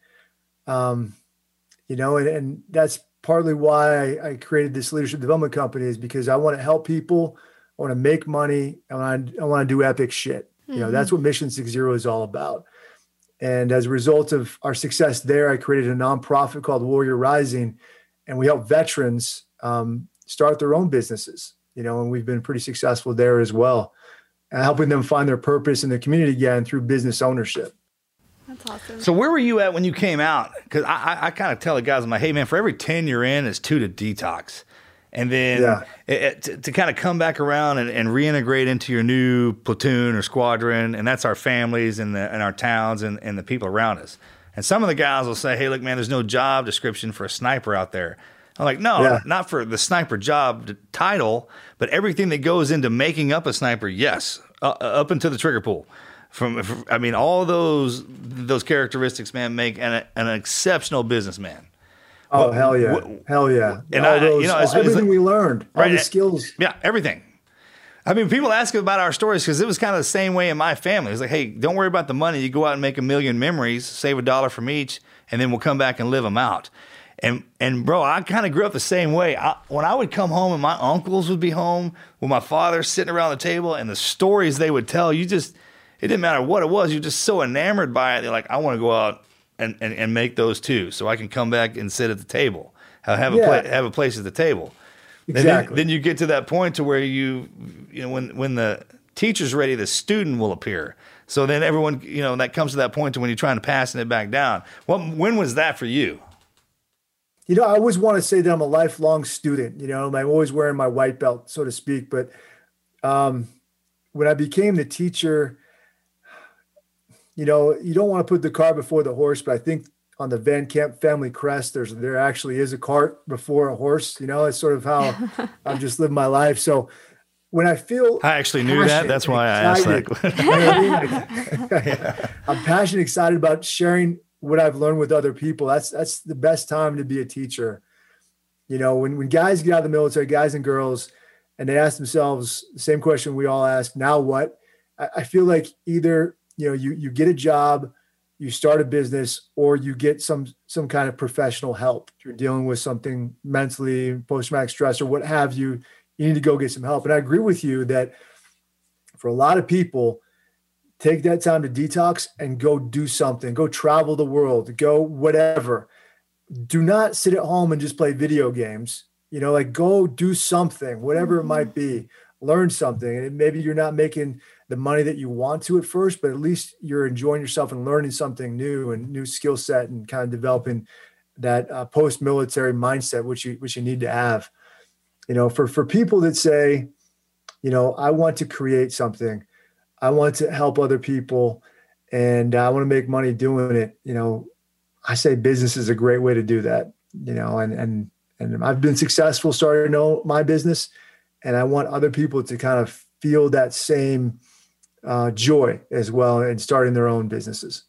You know, and that's partly why I created this leadership development company, is because I want to help people. I want to make money. And I want to do epic shit. You know, that's what Mission 60 is all about. And as a result of our success there, I created a nonprofit called Warrior Rising, and we help veterans start their own businesses, you know, and we've been pretty successful there as well, helping them find their purpose in the community again through business ownership. That's awesome. So where were you at when you came out? Because I kind of tell the guys, I'm like, hey, man, for every 10 you're in, it's 2 to detox. And then to kind of come back around and reintegrate into your new platoon or squadron, and that's our families and our towns and the people around us. And some of the guys will say, hey, look, man, there's no job description for a sniper out there. I'm like, no, not for the sniper job title, but everything that goes into making up a sniper, yes, up into the trigger pull. I mean, all those characteristics, man, make an exceptional businessman. Oh, hell yeah. Hell yeah. And everything we learned, all the skills. Yeah, everything. I mean, people ask about our stories because it was kind of the same way in my family. It's like, hey, don't worry about the money. You go out and make 1 million memories, save $1 from each, and then we'll come back and live them out. And bro, I kind of grew up the same way. When I would come home and my uncles would be home with my father sitting around the table, and the stories they would tell, it didn't matter what it was. You're just so enamored by it. They're like, I want to go out and make those too, so I can come back and sit at the table, have a place at the table. Exactly. Then you get to that point to where you know when the teacher's ready, the student will appear. So then everyone, you know, that comes to that point to when you're trying to pass it back down. When was that for you? You know, I always want to say that I'm a lifelong student. You know, I'm always wearing my white belt, so to speak. But when I became the teacher, you know, you don't want to put the cart before the horse, but I think on the Van Camp family crest, there actually is a cart before a horse. You know, it's sort of how I've just lived my life. So when I feel I actually knew that. That's why I asked that. You know what I mean? I'm passionate, excited about sharing what I've learned with other people. That's the best time to be a teacher. You know, when guys get out of the military, guys and girls, and they ask themselves the same question we all ask, now what? I feel like either, you know, you get a job, you start a business, or you get some kind of professional help. If you're dealing with something mentally, post-traumatic stress or what have you, you need to go get some help. And I agree with you that for a lot of people, take that time to detox and go do something, go travel the world, go whatever. Do not sit at home and just play video games, you know, like go do something, whatever it might be, learn something. And maybe you're not making the money that you want to at first, but at least you're enjoying yourself and learning something new and new skill set and kind of developing that post-military mindset, which you need to have. You know, for people that say, you know, I want to create something, I want to help other people, and I want to make money doing it, you know, I say business is a great way to do that, you know, and I've been successful starting my business, and I want other people to kind of feel that same joy as well in starting their own businesses.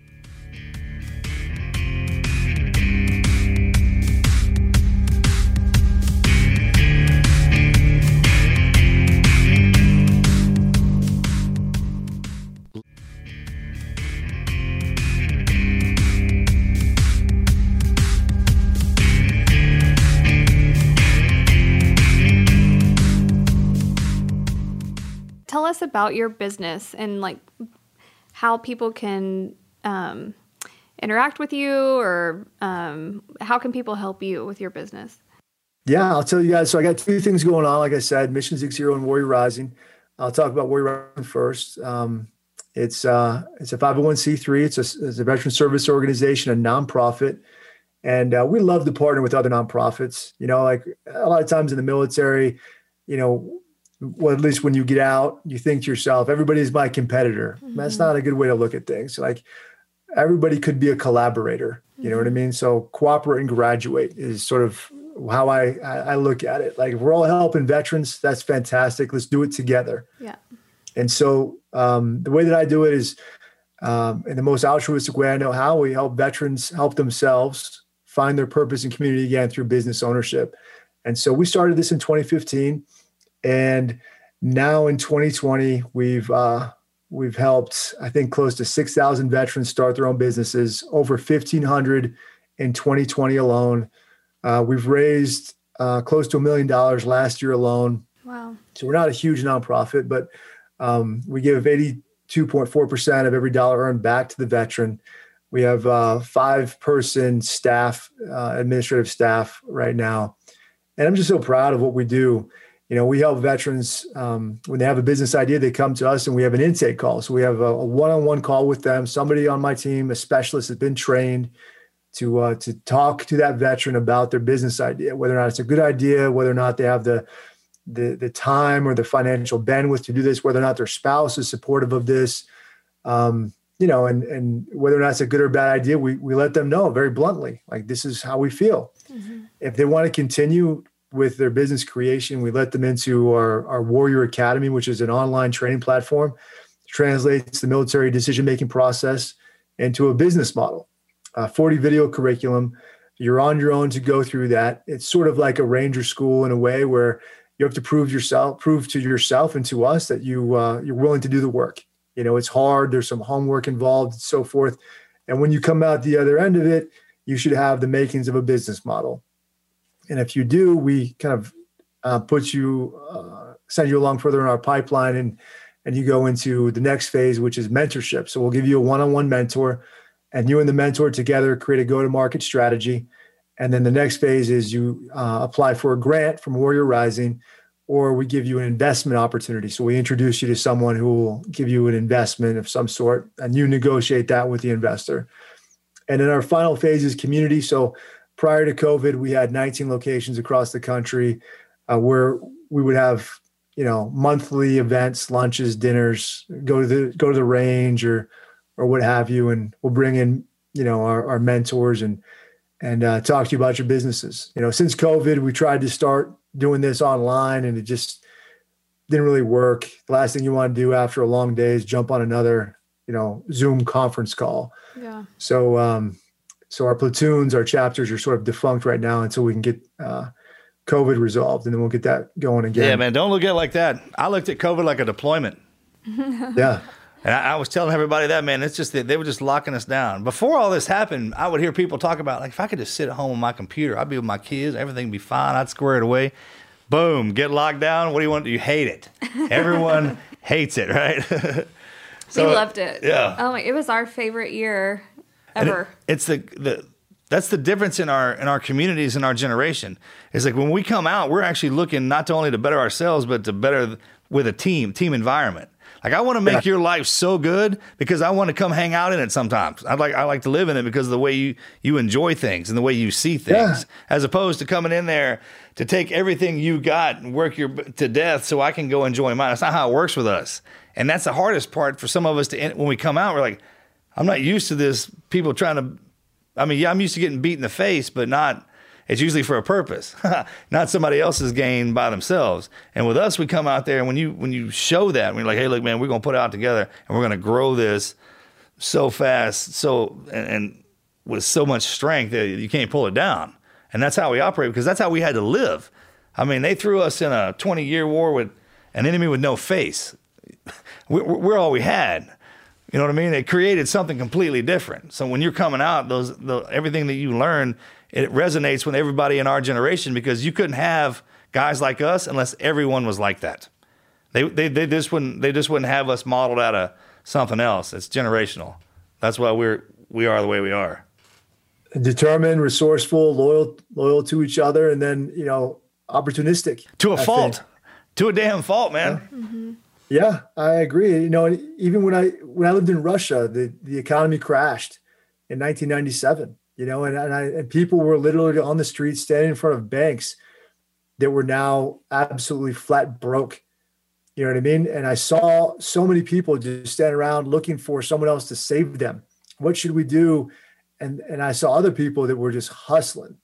Tell us about your business and like how people can interact with you, or how can people help you with your business? Yeah, I'll tell you guys. So I got two things going on. Like I said, Mission 60 and Warrior Rising. I'll talk about Warrior Rising first. It's a 501c3. It's a veteran service organization, a nonprofit. And we love to partner with other nonprofits. You know, like a lot of times in the military, you know, well, at least when you get out, you think to yourself, everybody is my competitor. Mm-hmm. That's not a good way to look at things. Like everybody could be a collaborator. You know what I mean? So cooperate and graduate is sort of how I look at it. Like if we're all helping veterans, that's fantastic. Let's do it together. Yeah. And so the way that I do it is in the most altruistic way I know how. We help veterans help themselves find their purpose in community again through business ownership. And so we started this in 2015. And now in 2020, we've helped, I think, close to 6,000 veterans start their own businesses, over 1,500 in 2020 alone. We've raised close to $1 million last year alone. Wow. So we're not a huge nonprofit, but we give 82.4% of every dollar earned back to the veteran. We have 5-person staff, administrative staff right now. And I'm just so proud of what we do. You know, we help veterans when they have a business idea, they come to us and we have an intake call. So we have a one-on-one call with them. Somebody on my team, a specialist, has been trained to talk to that veteran about their business idea, whether or not it's a good idea, whether or not they have the time or the financial bandwidth to do this, whether or not their spouse is supportive of this, you know, and whether or not it's a good or bad idea, we let them know very bluntly, like, this is how we feel. Mm-hmm. If they want to continue with their business creation, we let them into our Warrior Academy, which is an online training platform, translates the military decision-making process into a business model, 40 video curriculum. You're on your own to go through that. It's sort of like a ranger school in a way where you have to prove to yourself and to us that you're willing to do the work. You know, it's hard. There's some homework involved and so forth. And when you come out the other end of it, you should have the makings of a business model. And if you do, we kind of send you along further in our pipeline, and you go into the next phase, which is mentorship. So we'll give you a one-on-one mentor, and you and the mentor together create a go-to-market strategy. And then the next phase is you apply for a grant from Warrior Rising, or we give you an investment opportunity. So we introduce you to someone who will give you an investment of some sort, and you negotiate that with the investor. And then our final phase is community. So prior to COVID, we had 19 locations across the country where we would have monthly events, lunches, dinners, go to the range or what have you. And we'll bring in, our mentors and talk to you about your businesses. Since COVID, we tried to start doing this online and it just didn't really work. The last thing you want to do after a long day is jump on another, Zoom conference call. Yeah. So our platoons, our chapters are sort of defunct right now until we can get COVID resolved, and then we'll get that going again. Yeah, man, don't look at it like that. I looked at COVID like a deployment. Yeah. And I was telling everybody that, man, it's just that they were just locking us down. Before all this happened, I would hear people talk about, like, if I could just sit at home on my computer, I'd be with my kids, everything would be fine, I'd square it away. Boom, get locked down. What do you want? You hate it. Everyone hates it, right? We loved it. Yeah. Oh, it was our favorite year ever. It's that's the difference in our communities and our generation. It's like when we come out, we're actually looking not only to better ourselves, but to better with a team environment. Like, I want to make your life so good because I want to come hang out in it sometimes. I like to live in it because of the way you enjoy things and the way you see things, as opposed to coming in there to take everything you got and work to death so I can go enjoy mine. That's not how it works with us. And that's the hardest part for some of us when we come out. We're like, I'm not used to this. People trying to, I'm used to getting beat in the face, but not. It's usually for a purpose, not somebody else's gain by themselves. And with us, we come out there, and when you show that, we're like, hey, look, man, we're going to put it out together, and we're going to grow this so fast, and with so much strength that you can't pull it down. And that's how we operate, because that's how we had to live. I mean, they threw us in a 20-year war with an enemy with no face. We're all we had. You know what I mean? It created something completely different. So when you're coming out, everything that you learn, it resonates with everybody in our generation, because you couldn't have guys like us unless everyone was like that. They just wouldn't have us modeled out of something else. It's generational. That's why we are the way we are. Determined, resourceful, loyal to each other, and then opportunistic to a fault, to a damn fault, man. Yeah. Mm-hmm. Yeah, I agree. Even when I lived in Russia, the economy crashed in 1997. And people were literally on the streets, standing in front of banks that were now absolutely flat broke. You know what I mean? And I saw so many people just stand around looking for someone else to save them. What should we do? And I saw other people that were just hustling,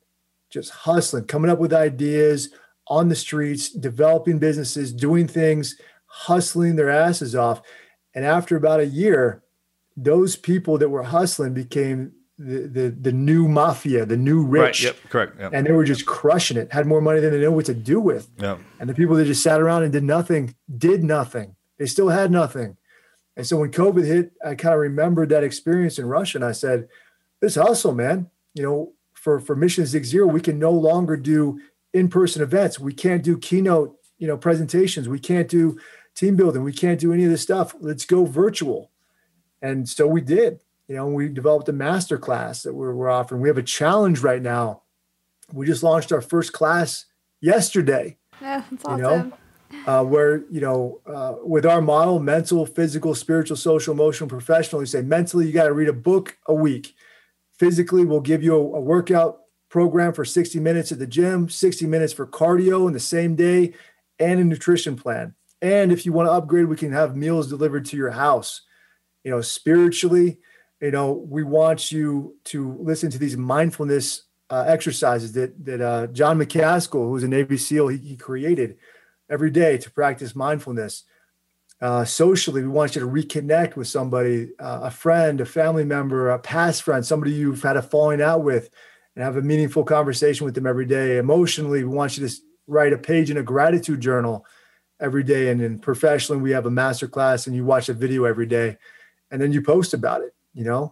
coming up with ideas on the streets, developing businesses, doing things, hustling their asses off. And after about a year, those people that were hustling became the new mafia, the new rich. Right, yep, correct. Yep. And they were just crushing it, had more money than they knew what to do with. Yep. And the people that just sat around and did nothing. They still had nothing. And so when COVID hit, I kind of remembered that experience in Russia. And I said, this hustle, man, for Mission Zig Zero, we can no longer do in-person events. We can't do keynote, presentations. We can't do team building. We can't do any of this stuff. Let's go virtual. And so we did. We developed a master class that we're offering. We have a challenge right now. We just launched our first class yesterday. Yeah, that's awesome. Where, with our model, mental, physical, spiritual, social, emotional, professional, you say mentally, you got to read a book a week. Physically, we'll give you a workout program for 60 minutes at the gym, 60 minutes for cardio in the same day, and a nutrition plan. And if you want to upgrade, we can have meals delivered to your house. Spiritually, we want you to listen to these mindfulness exercises that John McCaskill, who's a Navy SEAL, he created every day to practice mindfulness. Socially, we want you to reconnect with somebody, a friend, a family member, a past friend, somebody you've had a falling out with, and have a meaningful conversation with them every day. Emotionally, we want you to write a page in a gratitude journal every day. And then professionally, we have a masterclass, and you watch a video every day, and then you post about it.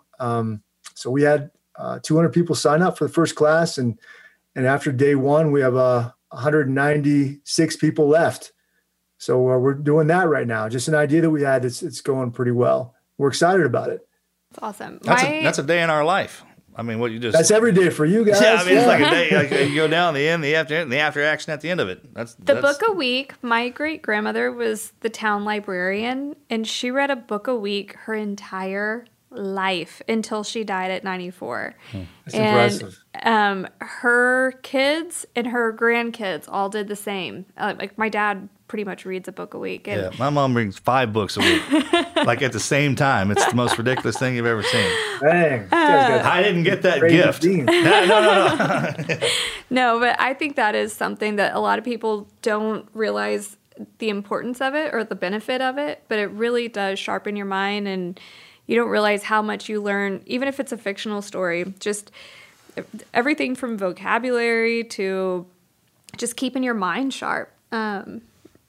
So we had 200 people sign up for the first class, and after day one, we have 196 people left. So we're doing that right now. Just an idea that we had. It's going pretty well. We're excited about it. It's awesome. That's a day in our life. I mean, what you just that's every day for you guys. Yeah, I mean, it's like a day. Like you go down the end, the after action at the end of it. That's book a week. My great grandmother was the town librarian, and she read a book a week her entire life until she died at 94. That's impressive. Her kids and her grandkids all did the same. Like my dad pretty much reads a book a week. And Yeah, my mom reads 5 books a week, like at the same time. It's the most ridiculous thing you've ever seen. Dang. I didn't get that gift. No. No, but I think that is something that a lot of people don't realize the importance of it or the benefit of it, but it really does sharpen your mind, and you don't realize how much you learn, even if it's a fictional story, just everything from vocabulary to just keeping your mind sharp. I'm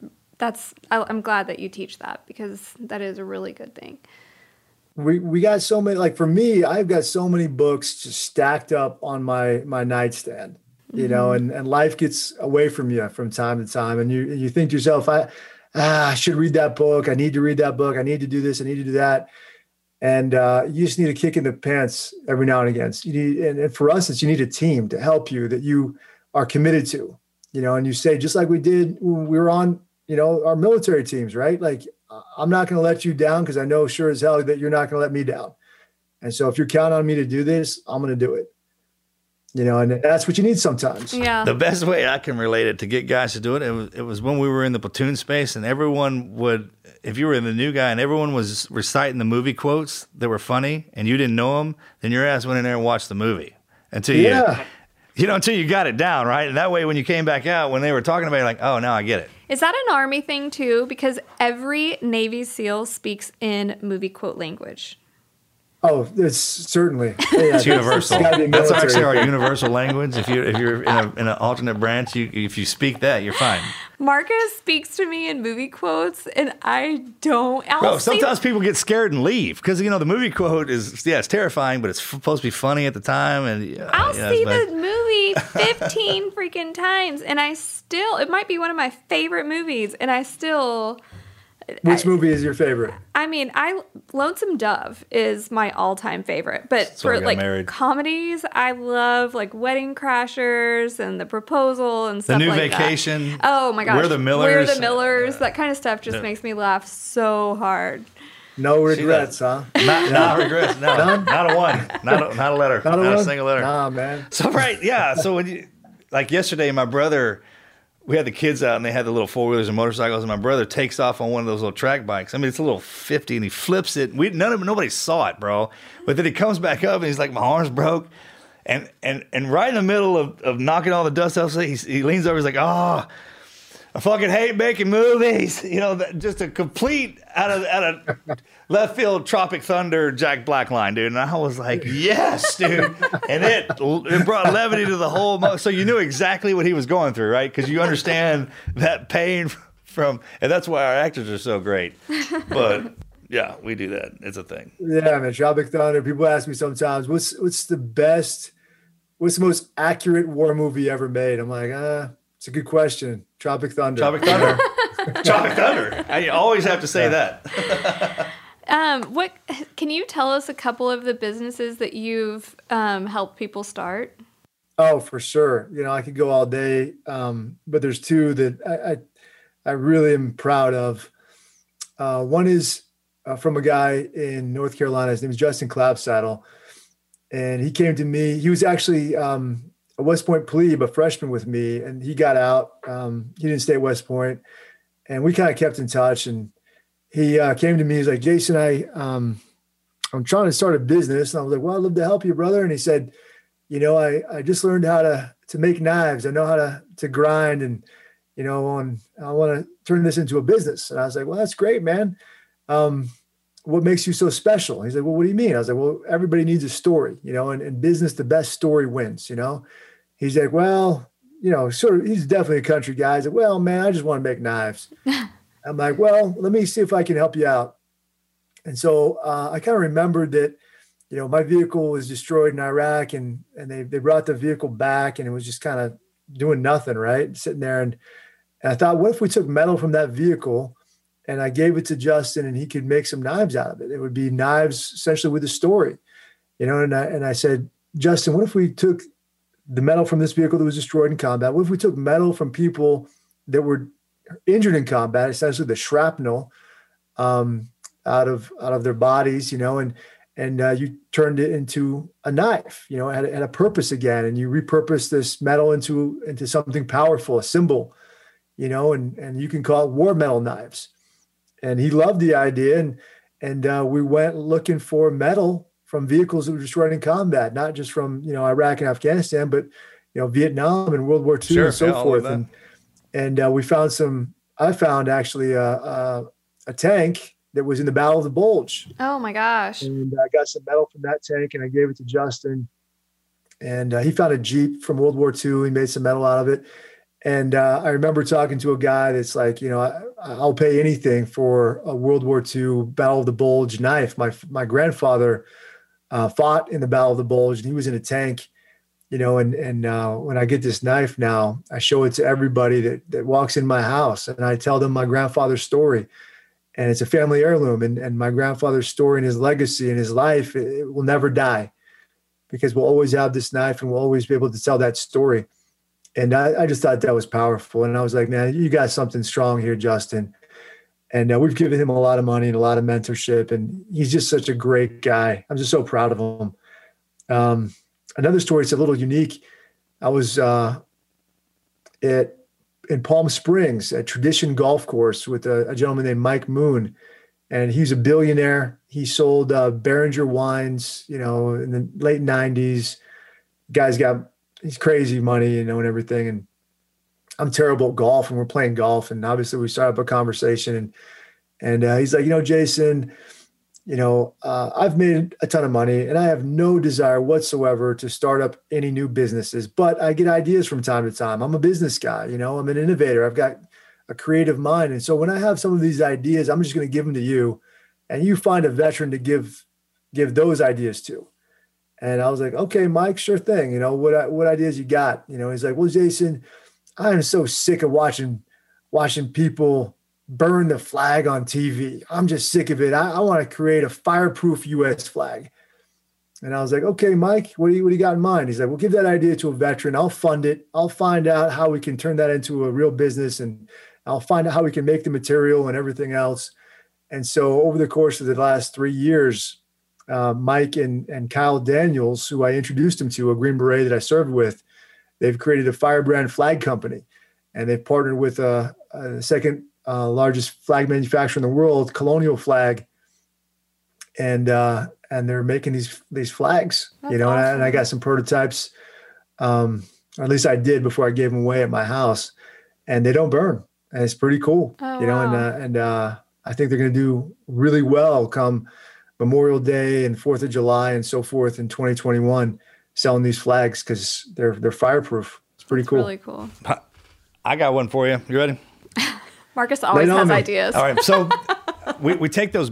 glad that you teach that, because that is a really good thing. We got so many, like for me, I've got so many books just stacked up on my nightstand, you know, and life gets away from you from time to time. And you think to yourself, I should read that book. I need to read that book. I need to do this. I need to do that. And you just need a kick in the pants every now and again. So and for us, you need a team to help you that you are committed to, you know, and you say, just like we did when we were on, you know, our military teams, right? Like, I'm not going to let you down, because I know sure as hell that you're not going to let me down. And so if you're counting on me to do this, I'm going to do it. You know, and that's what you need sometimes. Yeah. The best way I can relate it to get guys to do it, it was when we were in the platoon space, and everyone would, if you were in the new guy and everyone was reciting the movie quotes that were funny and you didn't know them, then your ass went in there and watched the movie until you got it down, right? And that way, when you came back out, when they were talking about it, you're like, oh, now I get it. Is that an Army thing too? Because every Navy SEAL speaks in movie quote language. Oh, it's certainly. It's universal. gotta be That's military. actually our universal language. If you're in an alternate branch, if you speak that, you're fine. Marcus speaks to me in movie quotes, and I don't. Bro, sometimes people get scared and leave because, you know, the movie quote is, it's terrifying, but it's supposed to be funny at the time. And I'll see the movie 15 freaking times, and it might be one of my favorite movies, and Which movie is your favorite? I mean, Lonesome Dove is my all-time favorite, but That's why for I got like married. comedies, I love like Wedding Crashers and The Proposal and stuff The New like Vacation. that. Oh my gosh, We're the Millers. That kind of stuff just makes me laugh so hard. No regrets, huh? Not regrets. No, not a one. Not a letter. Not a one? single letter. Nah, man. So right, yeah. So when you, like yesterday, my brother, we had the kids out and they had the little 4-wheelers and motorcycles, and my brother takes off on one of those little track bikes. I mean, it's a little 50, and he flips it. Nobody saw it, bro. But then he comes back up and he's like, my arm's broke. And right in the middle of knocking all the dust off, he leans over. He's like, oh, I fucking hate making movies. You know, just a complete out of left field Tropic Thunder Jack Black line, dude. And I was like, yes, dude. And it brought levity to the whole. So you knew exactly what he was going through, right? Because you understand that pain from, and that's why our actors are so great. But yeah, we do that. It's a thing. Yeah, man. Tropic Thunder. People ask me sometimes, what's the most accurate war movie ever made? I'm like, it's a good question. Tropic Thunder. Tropic Thunder. Tropic Thunder. I always have to say that. What can you tell us a couple of the businesses that you've helped people start? Oh, for sure. You know, I could go all day, but there's two that I really am proud of. One is from a guy in North Carolina. His name is Justin Clapsaddle, and he came to me. He was actually a West Point plebe, a freshman with me, and he got out. He didn't stay at West Point, and we kind of kept in touch. And he came to me. He's like, Jason, I'm trying to start a business. And I was like, well, I'd love to help you, brother. And he said, you know, I just learned how to make knives. I know how to grind, and you know, and I want to turn this into a business. And I was like, well, that's great, man. What makes you so special? He's like, well, what do you mean? I was like, well, everybody needs a story, you know, and in business, the best story wins, you know. He's like, well, you know, sort of, he's definitely a country guy. He's like, well, man, I just want to make knives. I'm like, well, let me see if I can help you out. And so I kind of remembered that, you know, my vehicle was destroyed in Iraq, and they brought the vehicle back, and it was just kind of doing nothing, right? Sitting there. And I thought, what if we took metal from that vehicle and I gave it to Justin, and he could make some knives out of it? It would be knives essentially with a story, you know? And I said, Justin, what if we took the metal from this vehicle that was destroyed in combat? What if we took metal from people that were injured in combat, essentially the shrapnel out of their bodies, you know, and and you turned it into a knife. You know, it had a purpose again, and you repurposed this metal into something powerful, a symbol. You know, and you can call it war metal knives. And he loved the idea, and we went looking for metal from vehicles that were destroyed in combat, not just from, you know, Iraq and Afghanistan, but, you know, Vietnam and World War II and so forth. And I found actually a tank that was in the Battle of the Bulge. Oh my gosh. And I got some metal from that tank and I gave it to Justin. And he found a Jeep from World War II. He made some metal out of it. And I remember talking to a guy that's like, you know, I'll pay anything for a World War II Battle of the Bulge knife. My grandfather fought in the Battle of the Bulge, and he was in a tank, you know, and when I get this knife now, I show it to everybody that walks in my house, and I tell them my grandfather's story. And it's a family heirloom, and my grandfather's story and his legacy and his life, it will never die, because we'll always have this knife and we'll always be able to tell that story. And I just thought that was powerful. And I was like, man, you got something strong here, Justin. And we've given him a lot of money and a lot of mentorship. And he's just such a great guy. I'm just so proud of him. Another story, it's a little unique. I was in Palm Springs at Tradition Golf Course with a gentleman named Mike Moon. And he's a billionaire. He sold Behringer wines, you know, in the late 90s. He's crazy money, you know, and everything. And I'm terrible at golf, and we're playing golf. And obviously we started up a conversation, and he's like, you know, Jason, you know, I've made a ton of money and I have no desire whatsoever to start up any new businesses, but I get ideas from time to time. I'm a business guy, you know, I'm an innovator. I've got a creative mind. And so when I have some of these ideas, I'm just going to give them to you, and you find a veteran to give those ideas to. And I was like, okay, Mike, sure thing. You know, what ideas you got? You know, he's like, well, Jason, I am so sick of watching people burn the flag on TV. I'm just sick of it. I want to create a fireproof U.S. flag. And I was like, okay, Mike, what do you got in mind? He's like, well, give that idea to a veteran. I'll fund it. I'll find out how we can turn that into a real business, and I'll find out how we can make the material and everything else. And so over the course of the last 3 years, Mike and Kyle Daniels, who I introduced him to, a Green Beret that I served with, they've created a firebrand flag company, and they've partnered with the second largest flag manufacturer in the world, Colonial Flag, and they're making these flags. That's, you know, awesome. And I got some prototypes, or at least I did before I gave them away at my house, and they don't burn, and it's pretty cool. Oh, you know, wow. and I think they're going to do really well come Memorial Day and 4th of July and so forth in 2021, selling these flags because they're fireproof. It's pretty cool. Really cool. I got one for you. You ready? Marcus always has ideas. All right. So we take those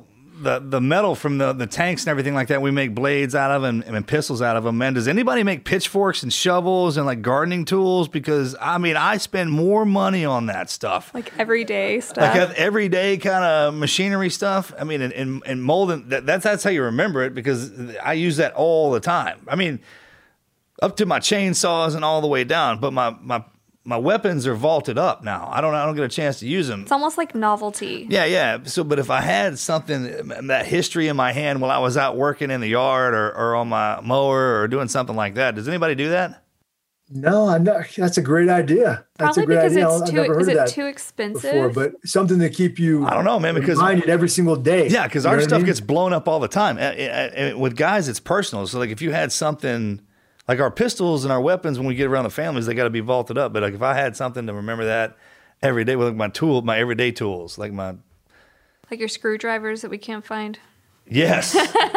the metal from the tanks and everything like that. We make blades out of them and pistols out of them. Man, does anybody make pitchforks and shovels and like gardening tools? Because I mean, I spend more money on that stuff. Like everyday stuff. Like everyday kind of machinery stuff. I mean, and molding, that's how you remember it, because I use that all the time. I mean, up to my chainsaws and all the way down, but my weapons are vaulted up now. I don't get a chance to use them. It's almost like novelty. Yeah. So, but if I had something, that history in my hand while I was out working in the yard or on my mower or doing something like that, does anybody do that? No, I'm not. That's a great idea. That's Probably a great idea. It's is it too expensive? Before, but something to keep you. I don't know, man. Because reminded every single day. Yeah, because our stuff gets blown up all the time. And with guys, it's personal. So, like, if you had something. Like our pistols and our weapons, when we get around the families, they got to be vaulted up. But like if I had something to remember that every day, with like my everyday tools, like your screwdrivers that we can't find. Yes,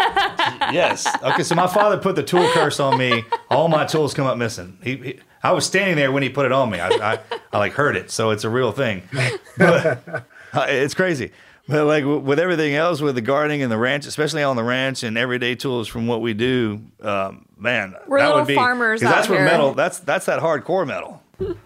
yes. Okay, so my father put the tool curse on me. All my tools come up missing. I was standing there when he put it on me. I like heard it, so it's a real thing. But, it's crazy. But like with everything else, with the gardening and the ranch, especially on the ranch and everyday tools from what we do, man, we're that little would be, farmers out that's here. What metal. That's that hardcore metal.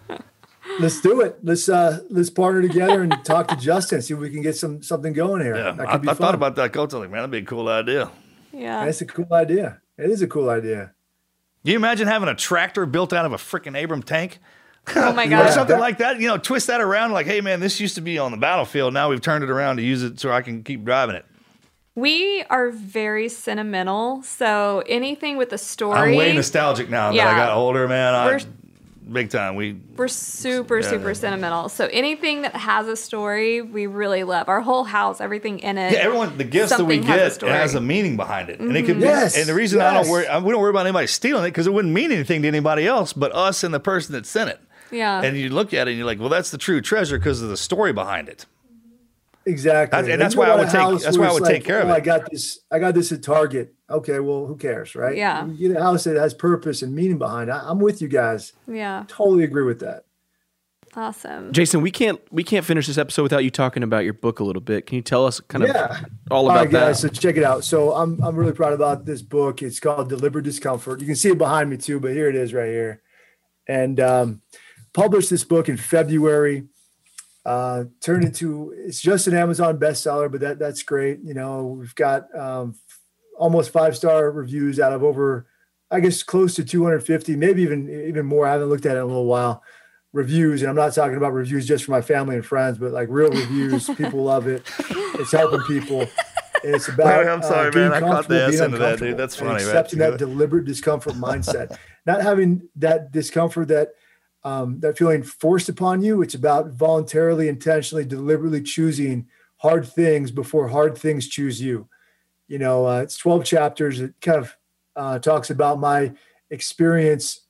Let's do it. Let's partner together and talk to Justin. See if we can get something going here. Yeah, that could be I fun. thought about that coach. I was like, man, that'd be a cool idea. Yeah, that's a cool idea. It is a cool idea. Can you imagine having a tractor built out of a freaking Abram tank? Oh my God. Or something like that, twist that around like, hey man, this used to be on the battlefield. Now we've turned it around to use it so I can keep driving it. We are very sentimental, so anything with a story. I'm way nostalgic now that I got older, man. Big time. We're super sentimental. So anything that has a story, we really love. Our whole house, everything in it. Yeah, the gifts that we get has a meaning behind it, and it could be. And the reason we don't worry about anybody stealing it because it wouldn't mean anything to anybody else but us and the person that sent it. Yeah. And you look at it and you're like, well, that's the true treasure because of the story behind it. Exactly. And that's why I would take. That's why I would take care of it. I got this at Target. Okay, well, who cares, right? Yeah. You get a house that has purpose and meaning behind it. I'm with you guys. Yeah. Totally agree with that. Awesome. Jason, we can't finish this episode without you talking about your book a little bit. Can you tell us all about that? Guys, so check it out. So I'm really proud about this book. It's called Deliberate Discomfort. You can see it behind me too, but here it is right here. And published this book in February. Turned into, it's just an Amazon bestseller, but that's great. You know, we've got almost 5-star reviews out of over, I guess, close to 250, maybe even more. I haven't looked at it in a little while. Reviews, and I'm not talking about reviews just for my family and friends, but like real reviews. People love it. It's helping people. And it's about I'm sorry, man. I caught the S into that, dude. That's funny. Accepting that deliberate discomfort mindset, not having that discomfort that feeling forced upon you. It's about voluntarily, intentionally, deliberately choosing hard things before hard things choose you. You know, it's 12 chapters. It kind of talks about my experience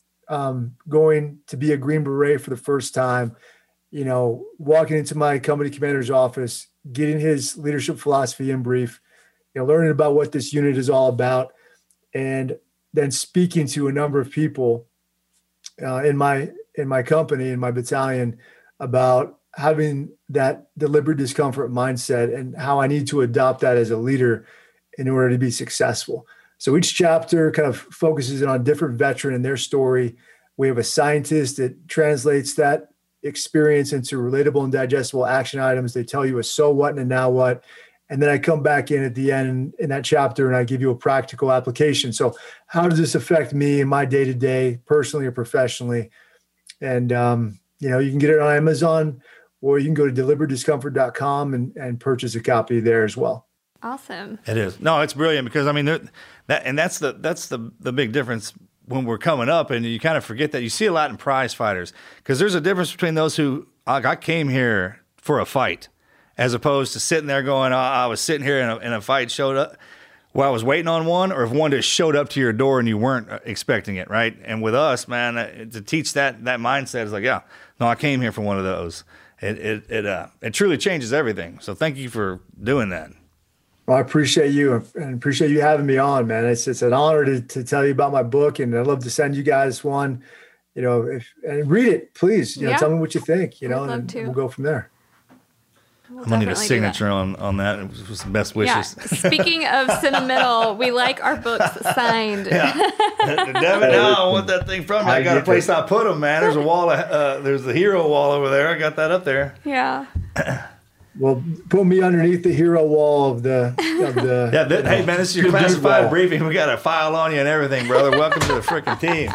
going to be a Green Beret for the first time, you know, walking into my company commander's office, getting his leadership philosophy in brief, you know, learning about what this unit is all about, and then speaking to a number of people in my company, in my battalion, about having that deliberate discomfort mindset and how I need to adopt that as a leader in order to be successful. So each chapter kind of focuses on a different veteran and their story. We have a scientist that translates that experience into relatable and digestible action items. They tell you a so what and a now what. And then I come back in at the end in that chapter and I give you a practical application. So how does this affect me in my day-to-day, personally or professionally? And, you know, you can get it on Amazon, or you can go to deliberatenesscomfort.com and purchase a copy there as well. Awesome. It is. No, it's brilliant because I mean that's the big difference when we're coming up, and you kind of forget that. You see a lot in prize fighters because there's a difference between those who I came here for a fight, as opposed to sitting there going, I was sitting here in a fight showed up. Well, I was waiting on one, or if one just showed up to your door and you weren't expecting it, right? And with us, man, to teach that mindset is like, yeah, no, I came here for one of those. It truly changes everything. So thank you for doing that. Well, I appreciate you and appreciate you having me on, man. It's an honor to tell you about my book, and I'd love to send you guys one. You know, and read it, please. You know, tell me what you think. You know, and we'll go from there. I'm gonna need a signature on that. It was the best wishes. Yeah. Speaking of sentimental, we like our books signed. Yeah. Damn it, now I want that thing from you. I got a place I put them, man. There's a wall. There's the hero wall over there. I got that up there. Yeah. Well, put me underneath the hero wall of the. Yeah. Hey, man, this is your classified briefing. We got a file on you and everything, brother. Welcome to the freaking team.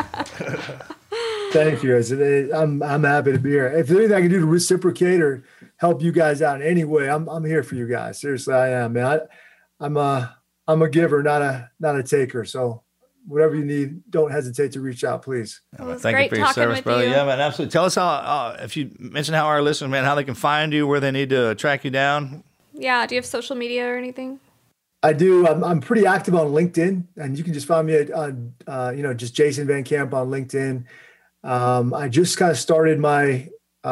Thank you. I'm happy to be here. If there's anything I can do to reciprocate or help you guys out in any way, I'm here for you guys. Seriously, I am, man. I'm a giver, not a taker. So whatever you need, don't hesitate to reach out, please. Well, thank you for your service, brother. Yeah, man, absolutely. Tell us how, if you mention how our listeners, man, how they can find you, where they need to track you down. Yeah. Do you have social media or anything? I do. I'm pretty active on LinkedIn, and you can just find me on, just Jason Van Camp on LinkedIn. I just kind of started my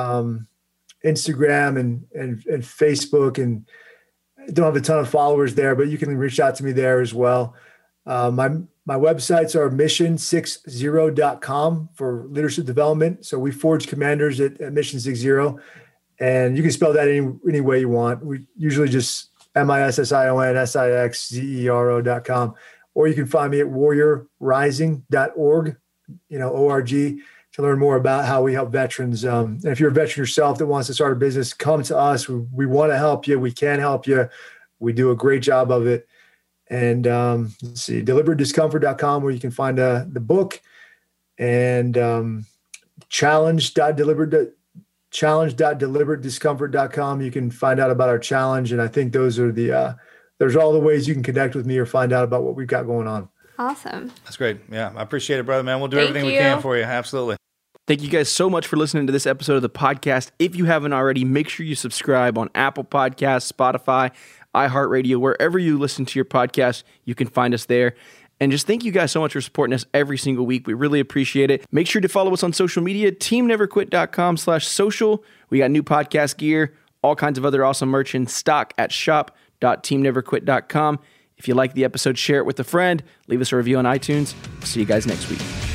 Instagram and Facebook, and I don't have a ton of followers there, but you can reach out to me there as well. My websites are mission60.com for leadership development. So we forge commanders at Mission 60, and you can spell that any way you want. We usually just MISSIONSIXZERO.com, or you can find me at warriorrising.org, ORG, to learn more about how we help veterans. And if you're a veteran yourself that wants to start a business, come to us. We want to help you. We can help you. We do a great job of it. And let's see, deliberatenesscomfort.com, where you can find the book, and challenge.deliberatenesscomfort.com. You can find out about our challenge. And I think those are the there's all the ways you can connect with me or find out about what we've got going on. Awesome. That's great. Yeah, I appreciate it, brother, man. We'll do Thank everything we you. can for you. Absolutely. Thank you guys so much for listening to this episode of the podcast. If you haven't already, make sure you subscribe on Apple Podcasts, Spotify, iHeartRadio, wherever you listen to your podcast, you can find us there. And just thank you guys so much for supporting us every single week. We really appreciate it. Make sure to follow us on social media, teamneverquit.com/social. We got new podcast gear, all kinds of other awesome merch in stock at shop.teamneverquit.com. If you like the episode, share it with a friend. Leave us a review on iTunes. See you guys next week.